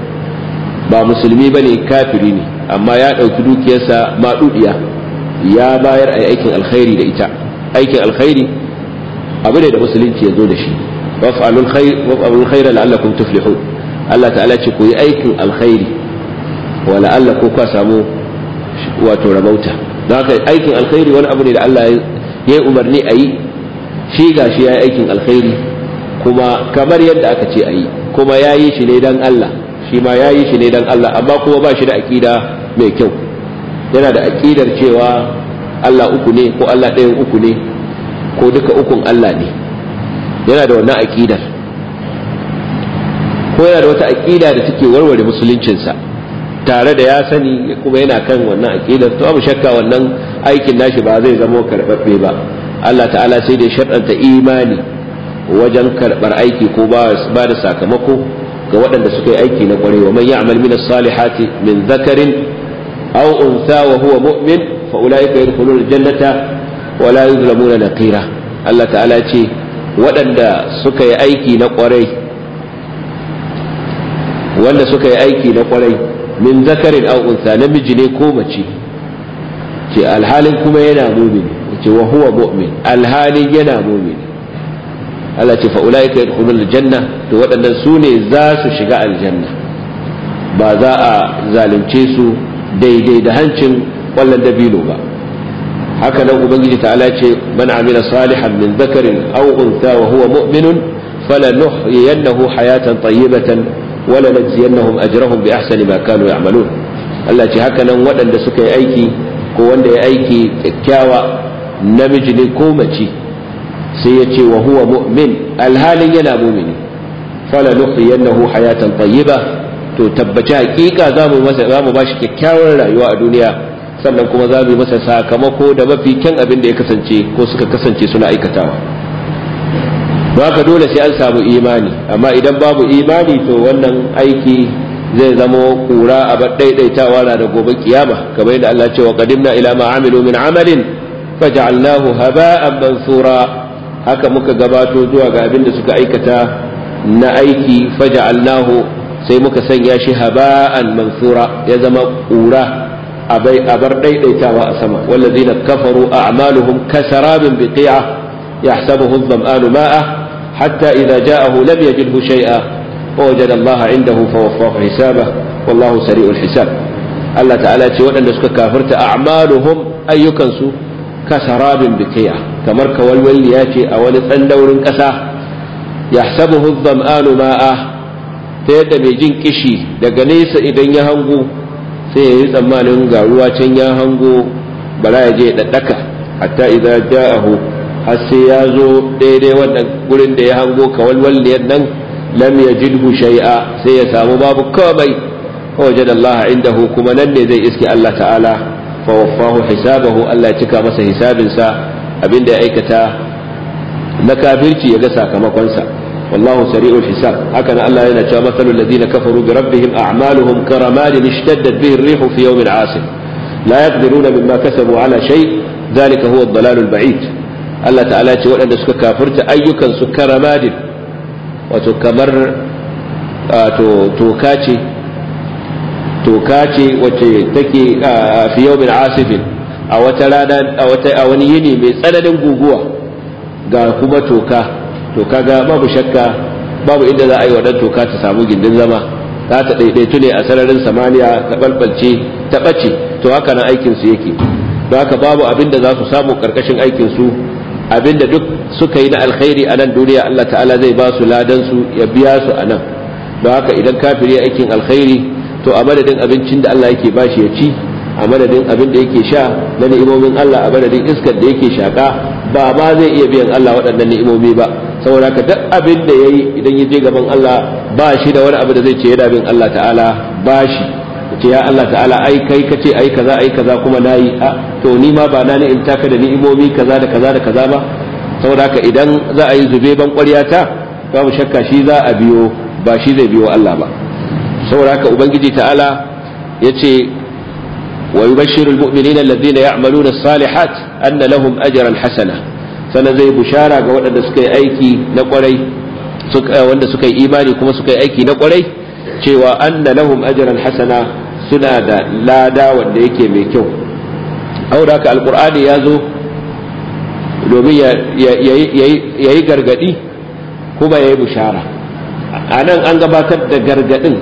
bane kafiri ne, amma ya dauki dukiyarsa madudiya ya bayar a aikin alkhairi da ita. aikin alkhairi abu ne da musulunci ya zo da shi. waf'alul khaira la'allakum tuflihun. Allah ta'ala ce ku yi aikin alkhairi wa la'alla ko ka samu wato rabauta. don haka aikin alkhairi wani abu ne da Allah ya yi umarni a yi, shi gashi ya yi aikin alkhairi kuma kamar yadda aka ce a yi, kuma ya yi shi ne dan Allah, shi ma ya yi shi ne dan Allah, amma kuma ba shi da aqida mai kyau. yana da aqidar cewa Allah uku ne, ko Allah ɗayan uku ne, ko duka ukun Allah ne. yana da wannan aqidar, ko yana da wata aqida da take warware musuluncinsa, tare da ya sani kuma yana kan wannan aqidar, to abu shakka wannan aikin nashi ba zai zama karbabbe ba. Allah ta'ala sai da sharɗanta imani wajen karɓar aiki ko ba da sakamako ga waɗanda suka yi aiki na ƙwarewa. man ya'mal min as-salihati min dhakarin aw untha wa huwa mu'min fa ulaika yadkhuluna al-jannata wa la yuzlamuna naqira. Allah ta'ala ce waɗanda suka yi aiki na ƙwarai, wanda suka yi aiki na ƙwarai min zakarin aw untha, namiji ne ko mace, ce alhalin kuma yana mu'min, ce wa huwa mu'min, alhalin yana mu'min. Allah ce fa ulaika yadkhuluna aljanna, to waɗannan su ne za su shiga aljanna, ba za a zalunce su daidai da hancin ƙwallon dabino ba. haka nan ubangiji ta'ala ce man amila salihan min dhakarin aw untha wa huwa mu'minun falanuhyiyannahu hayatan tayyibatan wa lanajziyannahum ajrahum bi ahsani ma kanu ya'malun. Allah ce haka nan waɗanda suka yi aiki ko wanda ya aiki kyakkyawa, namiji ne ko mace, sai ya ce wa huwa mu'min, alhalin yana mu'mini, falanuhyiyannahu hayatan tayyiba, to tabbaci hakika za mu ba shi kyakkyawar rayuwa a duniya, sannan kuma za mu yi masa sakamako da mafi kyan abin da ya kasance ko suka kasance suna aikatawa. Ba ka dole sai an samu imani, amma idan babu imani to wannan aiki zai zama kura a daidaitawa na da gobe kiyama, kamar yadda Allah ce wa qadimna ila ma amilu min amalin faj'alnahu haba'an mansura. haka muka gabato zuwa ga abin da suka aikata na aiki, faj'alnahu, sai muka sanya shi haba'an mansura, ya zama kura a bar daidaitawa a sama. wallazina kafaru a'maluhum kasarabin biqi'a yahsabuhu adh-dhama'anu ma'a hatta idha ja'ahu lam yajidhu shay'a wajada Allah 'indahu fawaffahu hisabahu wallahu sari'ul hisab. Allah ta'ala ce waɗanda suka kafirta a'maluhum, ayyukansu kasarabin biqi'a, kamar kawalwalliya ce a wani tsandaurin ƙasa yahsabuhu adh-dhama'anu ma'a ta yadda mai jin kishi daga nesa idan ya hango sai ya yi tsammanin ga ruwa can ya hango bara ya je daddaka hatta idza ja'ahu har sai ya zo daidai wannan gurin da ya hango kawalwalliyar nan lam yajidhu shay'a sai ya samu babu komai wajada Allah indahu kuma nan ne zai iske Allah ta'ala fa waffahu hisabahu Allah ya cika masa hisabinsa abinda ya aikata na kafirci ya ga sakamakon sa wallahu sari'ul hisab haka nan Allah yana cewa masalul ladina kafaru bi rabbihim a'maluhum karamadin ishtaddat bihi ar-rihu fi yawmin 'asif la yaqdiruna mimma kasabu ala shay dhalika huwa ad-dalalul ba'id Allah ta'ala ce waɗanda suka kafirta ayyukan su karamadin wato kamar toka ce wacce take fi yawmin 'asifin a wata rana a wani yini mai tsananin guguwa ga kuma toka ga babu shakka babu inda za a yi wadan toka ta samu gindin zama za ta daidaitu ne a sararin samaniya ta balbalce ta bace to haka nan aikin su yake don haka babu abin da za su samu karkashin aikin su abin da duk suka yi na alkhairi a nan duniya Allah ta'ala zai ba su ladan su ya biya su a nan don haka idan kafiri aikin alkhairi to a madadin abincin da Allah yake bashi ya ci a madadin abin da yake sha na ni'imomin Allah a madadin iskar da yake shaka ba ma zai iya biyan Allah waɗannan ni'imomi ba saboda haka duk abin da yayi idan ya je gaban Allah ba shi da wani abu da zai ce yana bin Allah ta'ala ba shi ce ya Allah ta'ala ai kai kace ai kaza kuma nayi to ni ma ba na ni in taka da ni'imomi kaza da kaza ba saboda haka idan za a yi zube ban ƙwaryata babu shakka shi za a biyo ba shi zai biyo Allah ba saboda haka ubangiji ta'ala yace wa yubashshiru almu'minina alladhina ya'maluna as-salihat anna lahum ajran hasana sana zai bushara ga waɗanda suka yi aiki na ƙwarai wanda suka yi imani kuma suka yi aiki na ƙwarai cewa anna lahum ajran hasana suna da lada wanda yake mai kyau saboda haka alqur'ani ya zo domin yayi gargadi kuma yayi bushara anan an gabatar da gargadin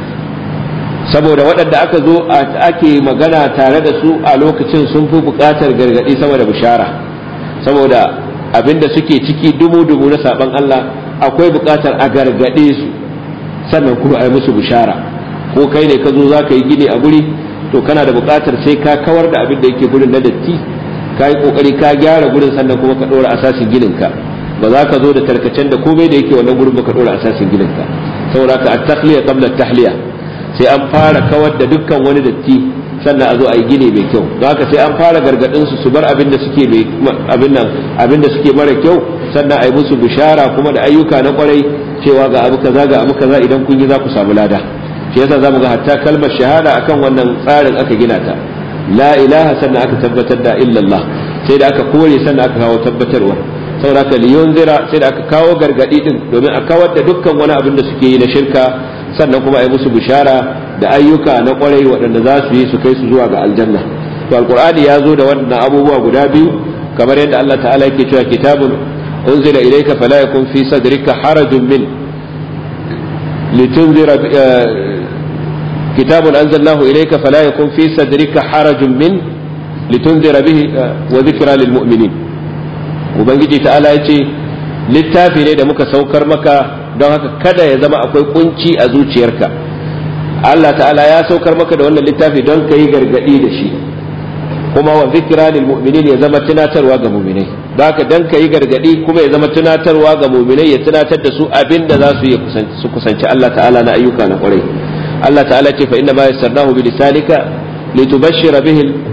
saboda waɗanda aka zo ake magana tare da su a lokacin sun fi buƙatar gargaɗi sama da bishara saboda abinda suke ciki dumu-dumu na saban Allah akwai buƙatar a gargaɗe su sannan kuma a yi musu bishara ko kai ne ka zo za ka yi gini a guri to kana da buƙatar sai ka kawar da abin da yake gurin na datti ka yi ƙoƙari ka gyara gurin sannan kuma ka ɗora asasin gininka ba za ka zo da tarkacen da komai da yake wannan gurin ba ka ɗora asasin gininka saboda ka at-takhliya qabla at-tahliya sai an fara kawar da dukkan wani datti sannan a zo a yi gini mai kyau don haka sai an fara gargadin su bar abin da suke abin da suke mara kyau sannan a yi musu bishara kuma da ayyuka na kwarai cewa ga abu kaza idan kun yi za ku samu lada shi yasa zamu ga hatta kalmar shahada akan wannan tsarin aka gina ta la ilaha sannan aka tabbatar da illallah sai da aka kore sannan aka kawo tabbatarwa saboda ka liyunzira sai da aka kawo gargadi din domin a kawar da dukkan wani abin da suke yi na shirka sannan kuma a yi musu bishara da ayyuka na kwarai waɗanda za su yi su kai su zuwa ga aljanna to alqur'ani ya zo da wannan abubuwa guda biyu kamar yadda Allah ta'ala yake cewa kitabun unzila ilayka fala yakun fi sadrika harajun min litunzira kitabun anzalnahu ilayka fala yakun fi sadrika harajun min litunzira bihi wa dhikra lil mu'minin ubangiji ta'ala yace littafi ne da muka saukar maka don haka kada ya zama akwai kunci a zuciyarka Allah ta'ala ya saukar maka da wannan littafi don ka yi gargadi da shi kuma wa zikra lil mu'minin ya zama tunatarwa ga mu'minai haka dan ka yi gargadi kuma ya zama tunatarwa ga mu'minai ya tunatar da su abinda za su yi su kusanci Allah ta'ala na ayyuka na kwarai Allah ta'ala ce fa inna ma yassarnahu bi lisanika litubashshira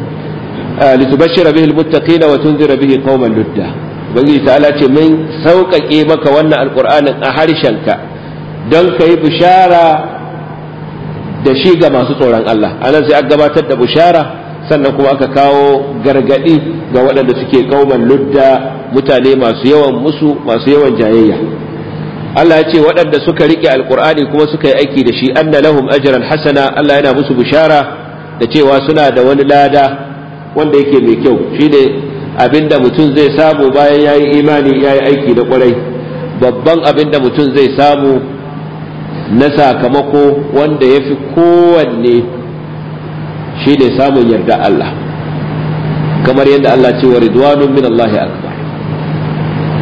bihi almuttaqina wa tunzira bihi qauman ludda ubangiji ta'ala ce mun sauƙaƙe maka wannan alqur'anin a harshenka don ka yi bishara da shi ga masu tsoron Allah anan sai aka gabatar da bishara sannan kuma aka kawo gargadi ga waɗanda suke kauman ludda mutane masu yawan musu masu yawan jayayya Allah ya ce waɗanda suka riƙe alqur'ani kuma suka yi aiki da shi anna lahum ajran hasana Allah yana musu bishara da cewa suna da wani lada wanda yake mai kyau shine abinda mutum zai samu bayan yayi imani yayi aiki da kwarai babban abinda mutum zai samu na sakamako wanda yafi kowanne shine samun yarda Allah kamar yadda Allah ce wa ridwanun min Allah akbar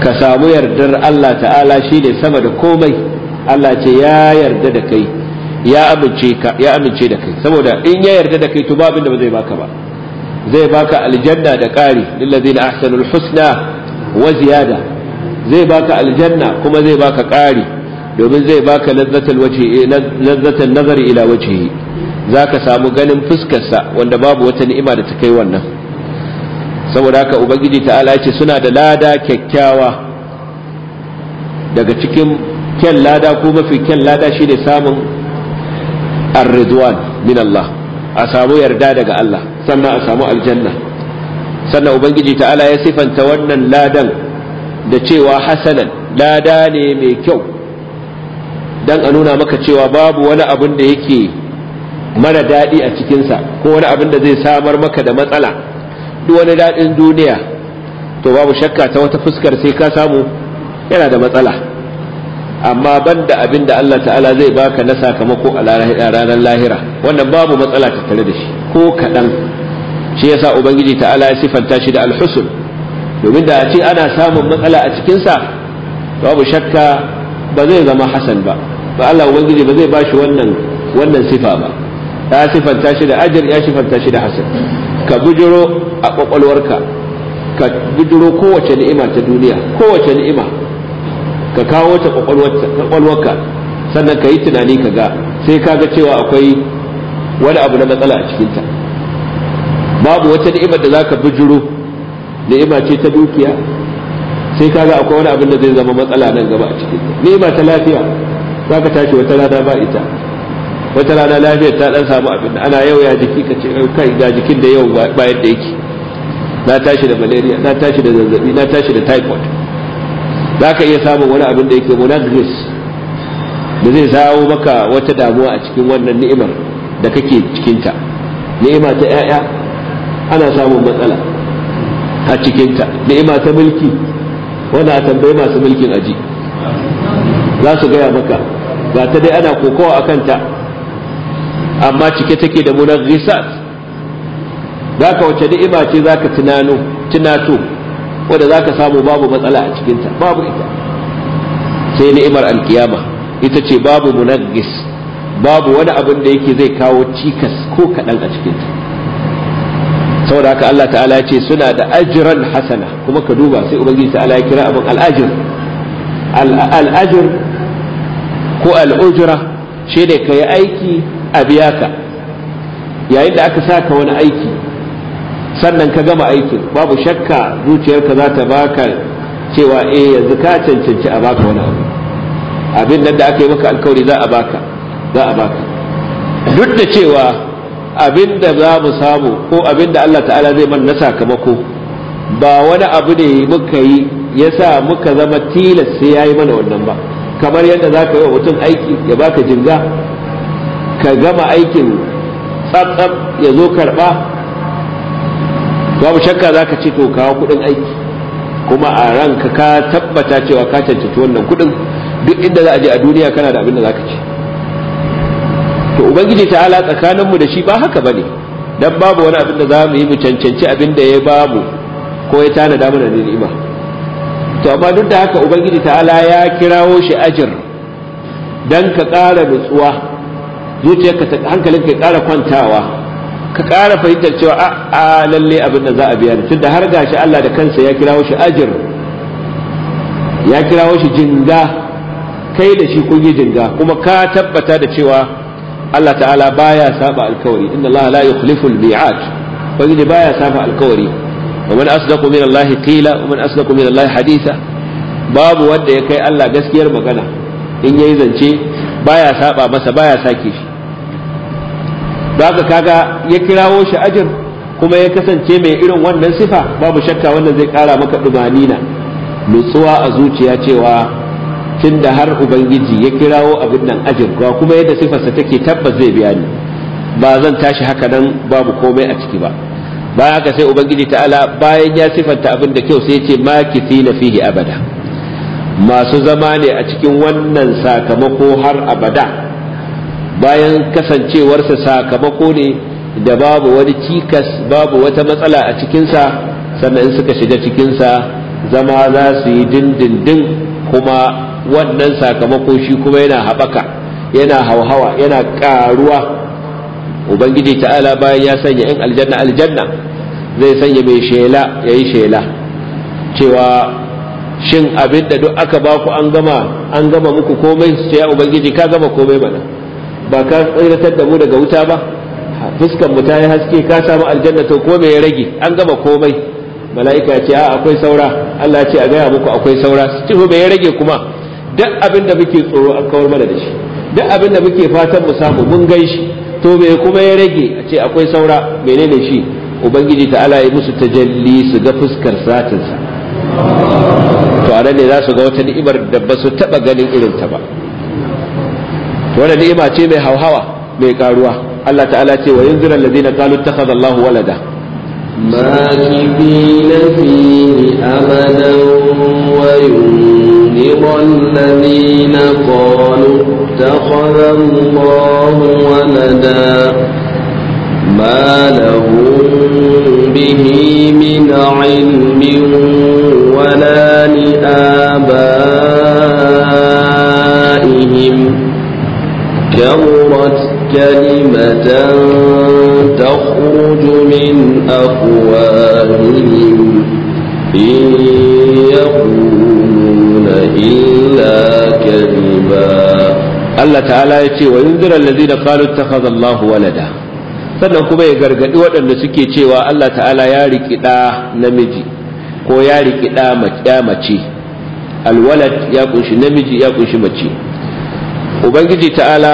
ka samu yardar Allah ta'ala shine sama da komai. Allah ce ya yarda da kai, ya amince da kai, saboda in ya yarda da kai to babin da ba zai baka ba. Zai baka aljanna da ƙari, lillazina ahsanul husna wa ziyada. Zai baka aljanna kuma zai baka ƙari, domin zai baka lazzatan nazari ila wajhihi. Zaka samu ganin fuskarsa wanda babu wata ni'ima da ta kai wannan. Saboda haka ubangiji ta'ala ya ce suna da lada kyakkyawa. Daga cikin kyan lada ko mafi kyan lada shine samun ar-ridwan min Allah, a samu yarda daga Allah, sannan a samu aljanna. Sannan ubangiji ta'ala ya sifanta wannan ladan da cewa hasanan, lada ne mai kyau, dan a nuna maka cewa babu wani abin da yake mara daɗi a cikinsa, ko wani abin da zai samar maka da matsala. Duk wani daɗin duniya to babu shakka ta wata fuskar sai ka samu yana da matsala, amma banda abin da Allah ta'ala zai baka na sakamako a ranar lahira, wannan babu matsala tattare da shi ko kaɗan. Shi yasa ubangiji ta'ala ya sifanta shi da alhusn, domin da a ce ana samun matsala a cikinsa babu shakka ba zai zama hasan ba Allah ubangiji ba zai bashi wannan sifa ba. Ya sifanta shi da ajr, ya sifanta shi da hasan. Ka bujuro a kwakwalwarka, ka bujuro kowace ni'ima ta duniya, kowace ni'ima ka kawo ta kwakwalwarka, sannan ka yi tunani ka ga, sai ka ga cewa akwai wani abu na matsala a cikinta. Babu wata ni'imar da zaka bujuro, ni'ima ce ta dukiya, sai ka ga akwai wani abin da zai zama matsala nan gaba a cikinta. Ni'ima ta lafiya, zaka tashi wata rana ba ita, wata rana lafiyar ta dan samu abin da ana yau ya jiki ka ce kai ga jikin da yau ba yadda yake, na tashi da malaria, na tashi da zazzabi, na tashi da typhoid. Za ka iya samun wani abin da yake munagris da zai zawo maka wata damuwa a cikin wannan ni'imar da kake cikinta. Ni'ima ta 'ya'ya ana samun matsala a cikinta. Ni'ima ta mulki, wanda a tambayi masu mulkin aji za su gaya maka ga ta dai ana kokowa a kanta, amma cike take da munagrisat. Za ka wace ni'ima ce za ka tunato wadda za ka samu babu matsala a cikinta? Babu ita. Sai ni'imar alkiyama, ita ce babu munaggis, babu wani abin da yake zai kawo cikas ko kaɗan a cikinta. Saboda haka Allah ta'ala ya ce suna da ajran hasana, kuma ka duba sai ubangiji ta'ala ya kira abin al'ajir. Al'ajir ko al'ujra shi ne ka yi aiki a biya ka. Yayin da aka saka wani aiki sannan ka gama aikin, babu shakka zuciyarka za ta baka cewa yanzu ka cancanci a baka wani abu. Abin nan da aka yi maka alkawari za a baka. Duk da cewa abin da za mu samu ko abin da Allah ta'ala zai mana na sakamako ba wani abu ne muka yi ya sa muka zama tilas sai ya yi mana wannan ba. Kamar yadda za ka yi wa mutum aiki ya baka jinga, ka gama aikin tsaf ya zo karɓa, babu shakka za ka ce to kawo kuɗin aiki, kuma a ranka ka tabbata cewa ka cancanci wannan kuɗin. Duk inda za a je a duniya kana da abin da za ka ci. To ubangiji ta'ala tsakaninmu da shi ba haka bane, dan babu wani abin da za mu yi mu cancanci abin da ya bamu ko ya tanada mana da ni'ima. To amma duk da haka ubangiji ta'ala ya kirawo shi ajir dan ka ƙara nutsuwa, zuciyarka hankalinka ya ƙara kwantawa, ka ƙara fahimtar cewa a lalle abin da za a biya tunda har gashi Allah da kansa ya kirawo shi ajir, ya kirawo shi jinga, kai da shi kun yi jinga, kuma ka tabbata da cewa Allah ta'ala baya saba alkawari. Inna Allah la yukhlifu al-mi'ad, wani baya saba alkawari. wa man asdaqu min Allah qila wa man asdaqu min Allah haditha. Babu wanda ya kai Allah gaskiyar magana, in yayi zance baya saba masa, baya sake shi. Baka kaga ya kirawo shi ajir kuma ya kasance mai irin wannan sifa, babu shakka wannan zai kara maka dumanina, nutsuwa a zuciya cewa tunda har ubangiji ya kirawo abin nan ajir, ga kuma yadda sifarsa take, tabbas zai biya ni, ba zan tashi haka nan babu komai a ciki ba. Bayan haka sai ubangiji ta'ala bayan ya sifanta abin da kyau sai ya ce makithina fihi abada, masu zama ne a cikin wannan sakamako har abada. Bayan kasancewarsa sakamako ne da babu wani cikas, babu wata matsala a cikinsa, sannan in suka shiga cikinsa zama za su yi dindindin, kuma wannan sakamako shi kuma yana haɓaka, yana hauhawa, yana ƙaruwa. Ubangiji ta'ala bayan ya sanya in aljanna zai sanya mai shela ya yi shela cewa shin abin da duk aka baku an gama muku komai, su ce ya Ubangiji ka gama komai mana, ba ka tsiratar da mu daga wuta ba, fuskan mu ta yi haske, ka samu aljanna, to ko me ya rage? An gama komai. Mala'ika ya ce a akwai saura. Allah ya ce a gaya muku akwai saura. Su ce me ya rage kuma? Duk abin da muke tsoro an kawar mana da shi, duk abin da muke fatan mu samu mun gan shi, to me kuma ya rage? A ce akwai saura. Menene shi? Ubangiji ta'ala ya musu tajalli su ga fuskar zatinsa, to a nan ne za su ga wata ni'imar da ba su taɓa ganin irin ta ba. Wannan ni'ima ce mai hauhawa, mai karuwa. Allah ta'ala ce wa yunzira allazina qalu ittakhadha Allahu walada ماكثين فيه أبدا وينذر الذين قالوا اتخذ الله ولدا ما لهم به من علم ولا لآبائهم كبرت كلمة تخرج من أفواههم إن يقولون إلا كذبا. الله تعالى يقول وينذر الذين قالوا اتخذ الله ولدا. sannan kuma ya gargadi waɗanda suke cewa Allah ta'ala ya riki ɗa namiji ko ya riki ɗa mace. Alwalad ya kunshi namiji ya kunshi mace. Ubangiji ta'ala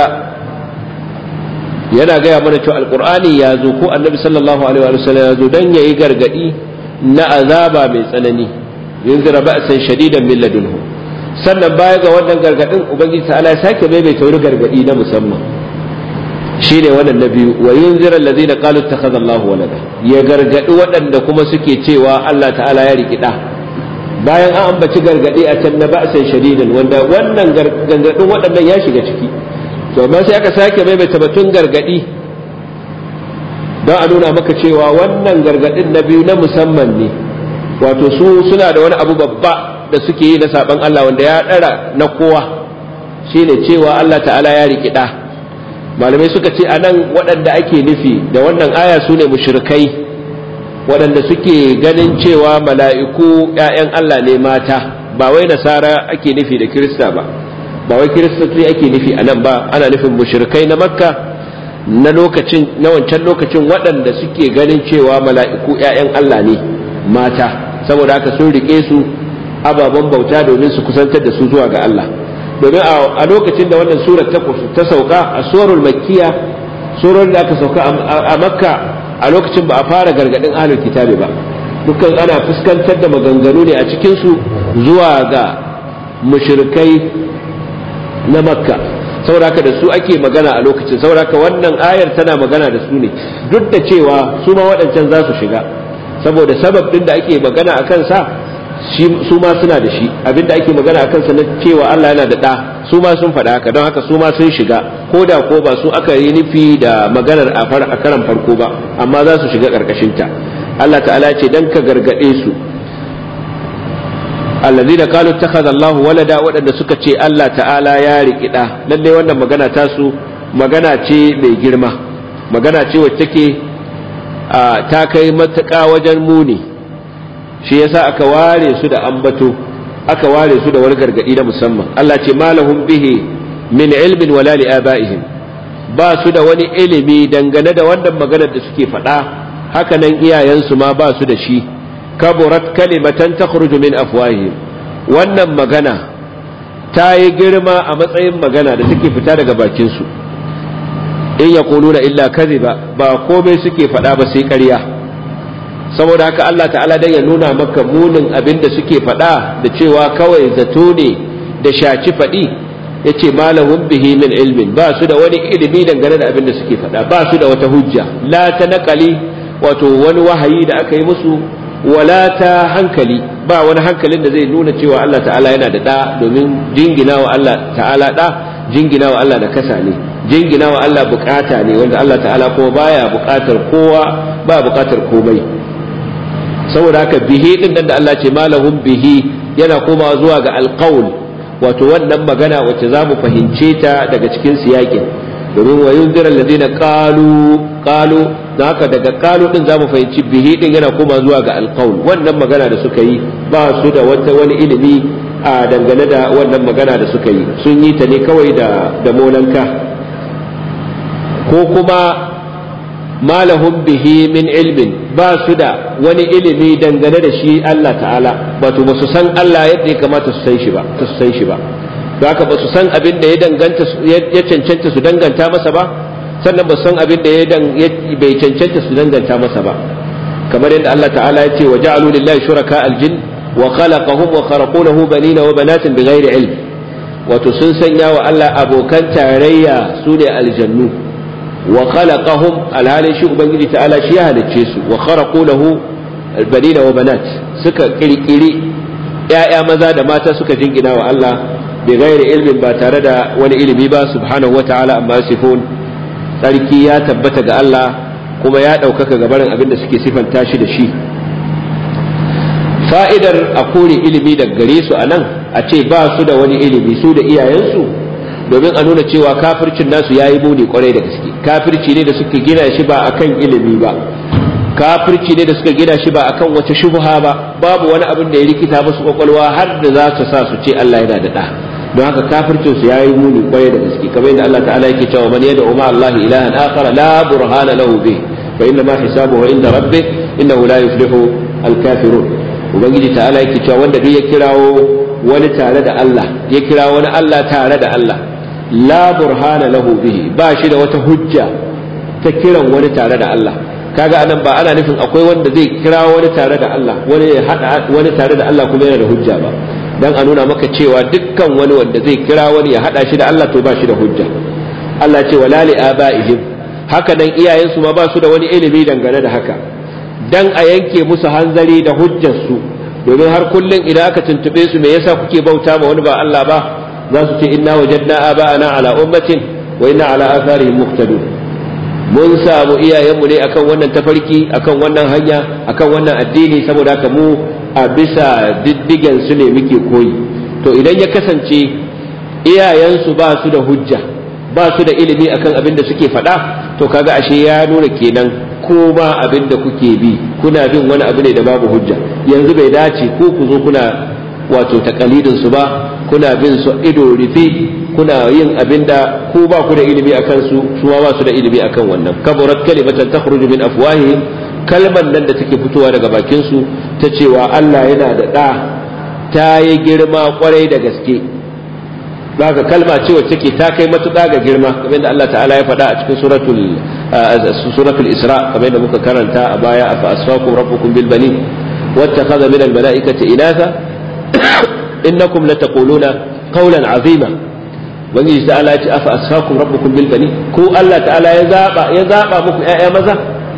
yana gaya mana cewa alqur'ani ya zo ko annabi sallallahu alaihi wa sallam ya zo dan yayi gargadi na azaba mai tsanani, yunzira ba'san shadidan min ladunhu. Sannan baya ga wannan gargadin ubangiji ta'ala ya sake maimaita wani gargadi na musamman, shine wannan na biyu, wa yunzira allazina qalu ittakhadha Allahu walada, ya gargadi waɗanda kuma suke cewa Allah ta'ala ya riki da. Bayan an ambaci gargadi a can na ba'san shadidan, wanda wannan gargadin waɗannan ya shiga ciki, to amma sai aka sake maimaita batun gargadi don a nuna maka cewa wannan gargadin na biyu na musamman ne. Wato su suna da wani abu babba da suke yi na saban Allah wanda ya ɗara na kowa, shine cewa Allah ta'ala ya riki da. Malamai suka ce anan waɗanda ake nufi da wannan aya su ne mushrikai, waɗanda suke ganin cewa mala'iku ‘ya'yan Allah ne mata, ba wai nasara ake nufi da kirista ba wai kiristoci ake nufi a nan ba, ana nufin mushrikai na makka na wancan lokacin waɗanda suke ganin cewa mala'iku ‘ya'yan Allah ne mata, saboda haka sun riƙe su ababen bauta domin su kusantar da su zuwa ga Allah. Domin a lokacin da wannan surar ta sauka a surul makkiya, surar da aka sauka a makka, a lokacin ba a fara gargadin ahlul kitabi ba, dukkan ana fuskantar da maganganu ne a cikin su zuwa ga mushrikai na makka, saboda haka da su ake magana a lokacin. Saboda haka wannan ayar tana magana da su ne, duk da cewa su ma waɗancan za su shiga, saboda sabab din da ake magana a kansa su ma suna da shi. Abinda ake magana a kansa na cewa Allah yana da ɗa, su ma sun faɗa haka, don haka su ma sun shiga, ko da ko ba su aka yi nufi da maganar a karan farko ba, amma za su shiga ƙarƙashinta. Allah ta'ala ce dan ka gargaɗe su, allazina qalu ittakhadha Allahu walada, waɗanda suka ce Allah ta'ala ya riki ɗa. Lalle wannan magana ta su magana ce mai girma, magana ce wacce take ta kai matuƙa wajen muni. Shi yasa aka ware su da ambato, aka ware su da wani gargadi na musamman. Allah ce malahum bihi min ilmin wala li abaihim, ba su da wani ilimi dangane da wannan maganar da suke faɗa, haka nan iyayensu ma ba su da shi. Kaburat kalimatan takhruju min afwahihim, wannan magana ta yi girma a matsayin magana da take fita daga bakin su. In yaquluna illa kadhiba, ba komai suke faɗa ba sai ƙarya. Saboda haka Allah ta'ala dan ya nuna maka munin abin da suke faɗa da cewa kawai zato ne da shaci faɗi, yace malahum bihi min ilmin, ba su da wani ilimi dangane da abin da suke faɗa, ba su da wata hujja, la ta naqali, wato wani wahayi da aka yi musu, wala ta hankali, ba wani hankalin da zai nuna cewa Allah ta'ala yana da ɗa, domin jingina wa Allah ta'ala ɗa, jingina wa Allah da kasa ne, jingina wa Allah bukata ne, wanda Allah ta'ala kuma baya bukatar kowa, ba bukatar komai. saboda haka bihi din da Allah ce malahum bihi yana komawa zuwa ga alqaul, wato wannan magana wacce za mu fahimce ta daga cikin siyakin, domin wa yunzira alladhina qalu da haka daga qalu din za mu fahimci bihi din yana komawa zuwa ga alqaul, wannan magana da suka yi ba su da wani ilimi a dangane da wannan magana da suka yi, sun yi ta ne kawai da molanka. Ko kuma malahum bihi min ilmin, ba su da wani ilimi dangane da shi Allah ta'ala, wato ba su san Allah yadda ya kamata su san shi ba, don haka ba su san abin da ya cancanta su danganta masa ba, sannan ba su san abin da bai cancanta su danganta masa ba, kamar yadda Allah ta'ala ya ce wa ja'alu lillahi shuraka aljin wa khalaqahum wa kharaqu lahu banina wa banatin bighairi ilm, wato sun sanya wa Allah abokan tarayya su ne aljannu, wa khalaqahum alhalin shi ubangiji ta'ala shi ya halicce su, wa kharaqu lahu albanina wa banat, suka kirkiri ya'ya maza da mata suka jingina wa Allah bi ghairi ilmin, ba tare da wani ilimi ba, subhanahu wa ta'ala amma yasifun. Sarki ya tabbata ga Allah kuma ya ɗaukaka gabarin abin da suke sifanta shi da shi. Fa'idar a kore ilimi daga gare su a nan, a ce ba su da wani ilimi su da iyayensu, domin a nuna cewa kafircin nasu ya yi muni kwarai da gaske. Kafirci ne da suka gina shi ba akan ilimi ba, kafirci ne da suka gina shi ba akan wata shubha ba, babu wani abin da ya rikita musu kwakwalwa har da za su sa su ce Allah yana da ɗa. Don haka kafircin su yayi muni kwarai da gaske, kamar yadda Allah ta'ala yake cewa man yad'u ma Allah ilahan akhar la burhana lahu bih fa inna ma hisabuhu inda rabbih innahu la yuflihu al-kafirun. Ubangiji ta'ala yake cewa wanda duk ya kirawo wani tare da Allah, ya kira wani Allah tare da Allah, la burhana lahu bihi, ba shi da wata hujja ta kiran wani tare da Allah. Kaga anan ba ana nufin akwai wanda zai kira wani tare da Allah, wani ya hada wani tare da Allah kuma yana da hujja ba, dan a nuna maka cewa dukkan wani wanda zai kira wani ya hada shi da Allah to ba shi da hujja. Allah ce wala li abaihim, haka nan iyayensu ma ba su da wani ilimi dangane da haka, dan a yanke musu hanzari da hujjar su, domin har kullun idan aka tuntube su me yasa kuke bauta ma wani ba Allah ba, za su ce inna wajadna aba'ana ala ummatin wa inna ala atharihim muqtadun. Mun samu iyayenmu ne akan wannan tafarki, akan wannan hanya, akan wannan addini, saboda haka mu a bisa diddigen su ne muke koyi. To idan ya kasance iyayensu ba su da hujja, ba su da ilimi akan abin da suke faɗa, to kaga ashe ya nuna kenan ko ba abin da kuke bi kuna bin wani abu ne da babu hujja. Yanzu bai dace ku zo kuna wato takalidin su ba, kuna bin su ido rufe, kuna yin abin da ku ba ku da ilimi akan su, su ba su da ilimi akan wannan. Kaburat kalimatan takhruju min afwahihim, kalman nan da take fitowa daga bakin su ta cewa Allah yana da ɗa ta yi girma kwarai da gaske. Zaka kalma ce wacce take ta kai matuƙa ga girma, kamar yadda Allah ta'ala ya faɗa a cikin suratul Isra, kamar yadda muka karanta a baya, afa asfakum rabbukum bil banin wattakhadha min al malaikati inatha innakum lataquluna qawlan azima. Ubangiji ta'ala ya ce afa asfakum rabbukum bil banin, ko Allah ta'ala ya zaba muku ƴaƴa maza,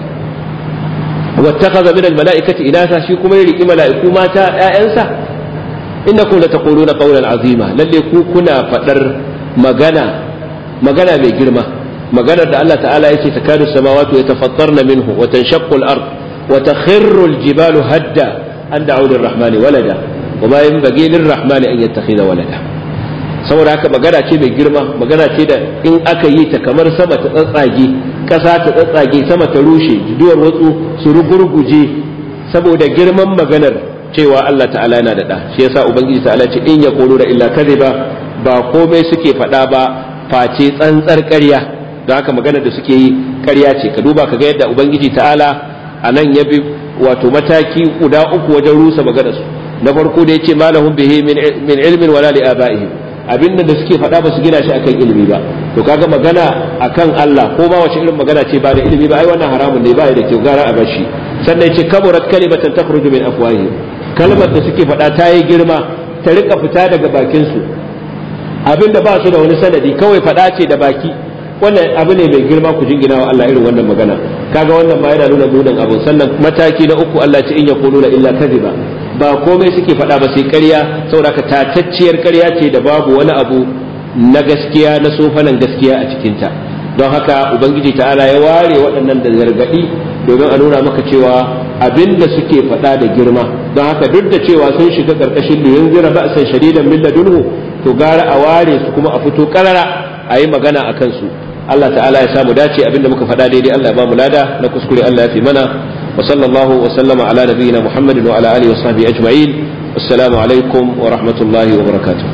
wattakhadha min al malaikati inatha, shi kuma ya riki mala'iku mata ƴaƴansa. innakum lataquluna qawlan azima, lalle ku kuna fadar magana mai girma, maganar da Allah ta'ala yace takadu samawati yatafattarna minhu wa tanshaqqu al-ard wa takhirru al-jibalu hadda an da'u lir-rahmani walada wa ma yanbaghi lir-rahmani an yattakhidha walada. saboda haka magana ce mai girma, magana ce da in aka yi ta kamar sama ta tsatsage, kasa ta tsatsage, sama ta rushe, duwar watsu su rugurguje saboda girman maganar cewa Allah ta'ala yana da ɗa. Shi yasa ubangiji ta'ala ce in yaqulu da illa kadhiba, ba komai suke faɗa ba face tsantsar ƙarya, don haka maganar da suke yi ƙarya ce. Ka duba ka ga yadda ubangiji ta'ala a nan ya bi wato mataki guda uku wajen rusa maganar su. Na farko da yace malahum bihi min ilmin wala li abaihim, abinda da suke faɗa ba su gina shi akan ilimi ba. To kaga magana akan Allah ko ma wace irin magana ce ba da ilimi ba, ai wannan haramun ne, ba da kyau, gara a bar shi. Sannan yace kaburat kalimatan takhruju min afwahihim, kalmar da suke faɗa ta yi girma, ta rika fita daga bakinsu, abinda ba su da wani sanadi, kawai faɗa ce da baki. Wannan abu ne mai girma ku jingina wa Allah irin wannan magana. Kaga wannan ma yana nuna munin abu. Sannan mataki na uku, Allah ce in yaquluna illa kadhiba, ba komai suke faɗa ba sai ƙarya, saboda ka tatacciyar ƙarya ce da babu wani abu na gaskiya, na sofanan gaskiya a cikinta. Don haka ubangiji ta'ala ya ware waɗannan da gargaɗi domin a nuna maka cewa abinda suke faɗa da girma, don haka duk da cewa sun shiga karkashin liyunzira ba'san shadidan min ladunhu, to gara a ware su kuma a fito karara a yi magana a kansu. Allah ta'ala ya samu dace, abinda muka faɗa daidai Allah ya ba mu lada, na kuskure Allah ya fi mana. wa sallallahu wa sallama ala nabiyyina Muhammadin wa ala alihi wa sahbihi ajma'in. Assalamu alaikum wa rahmatullahi wa barakatuh.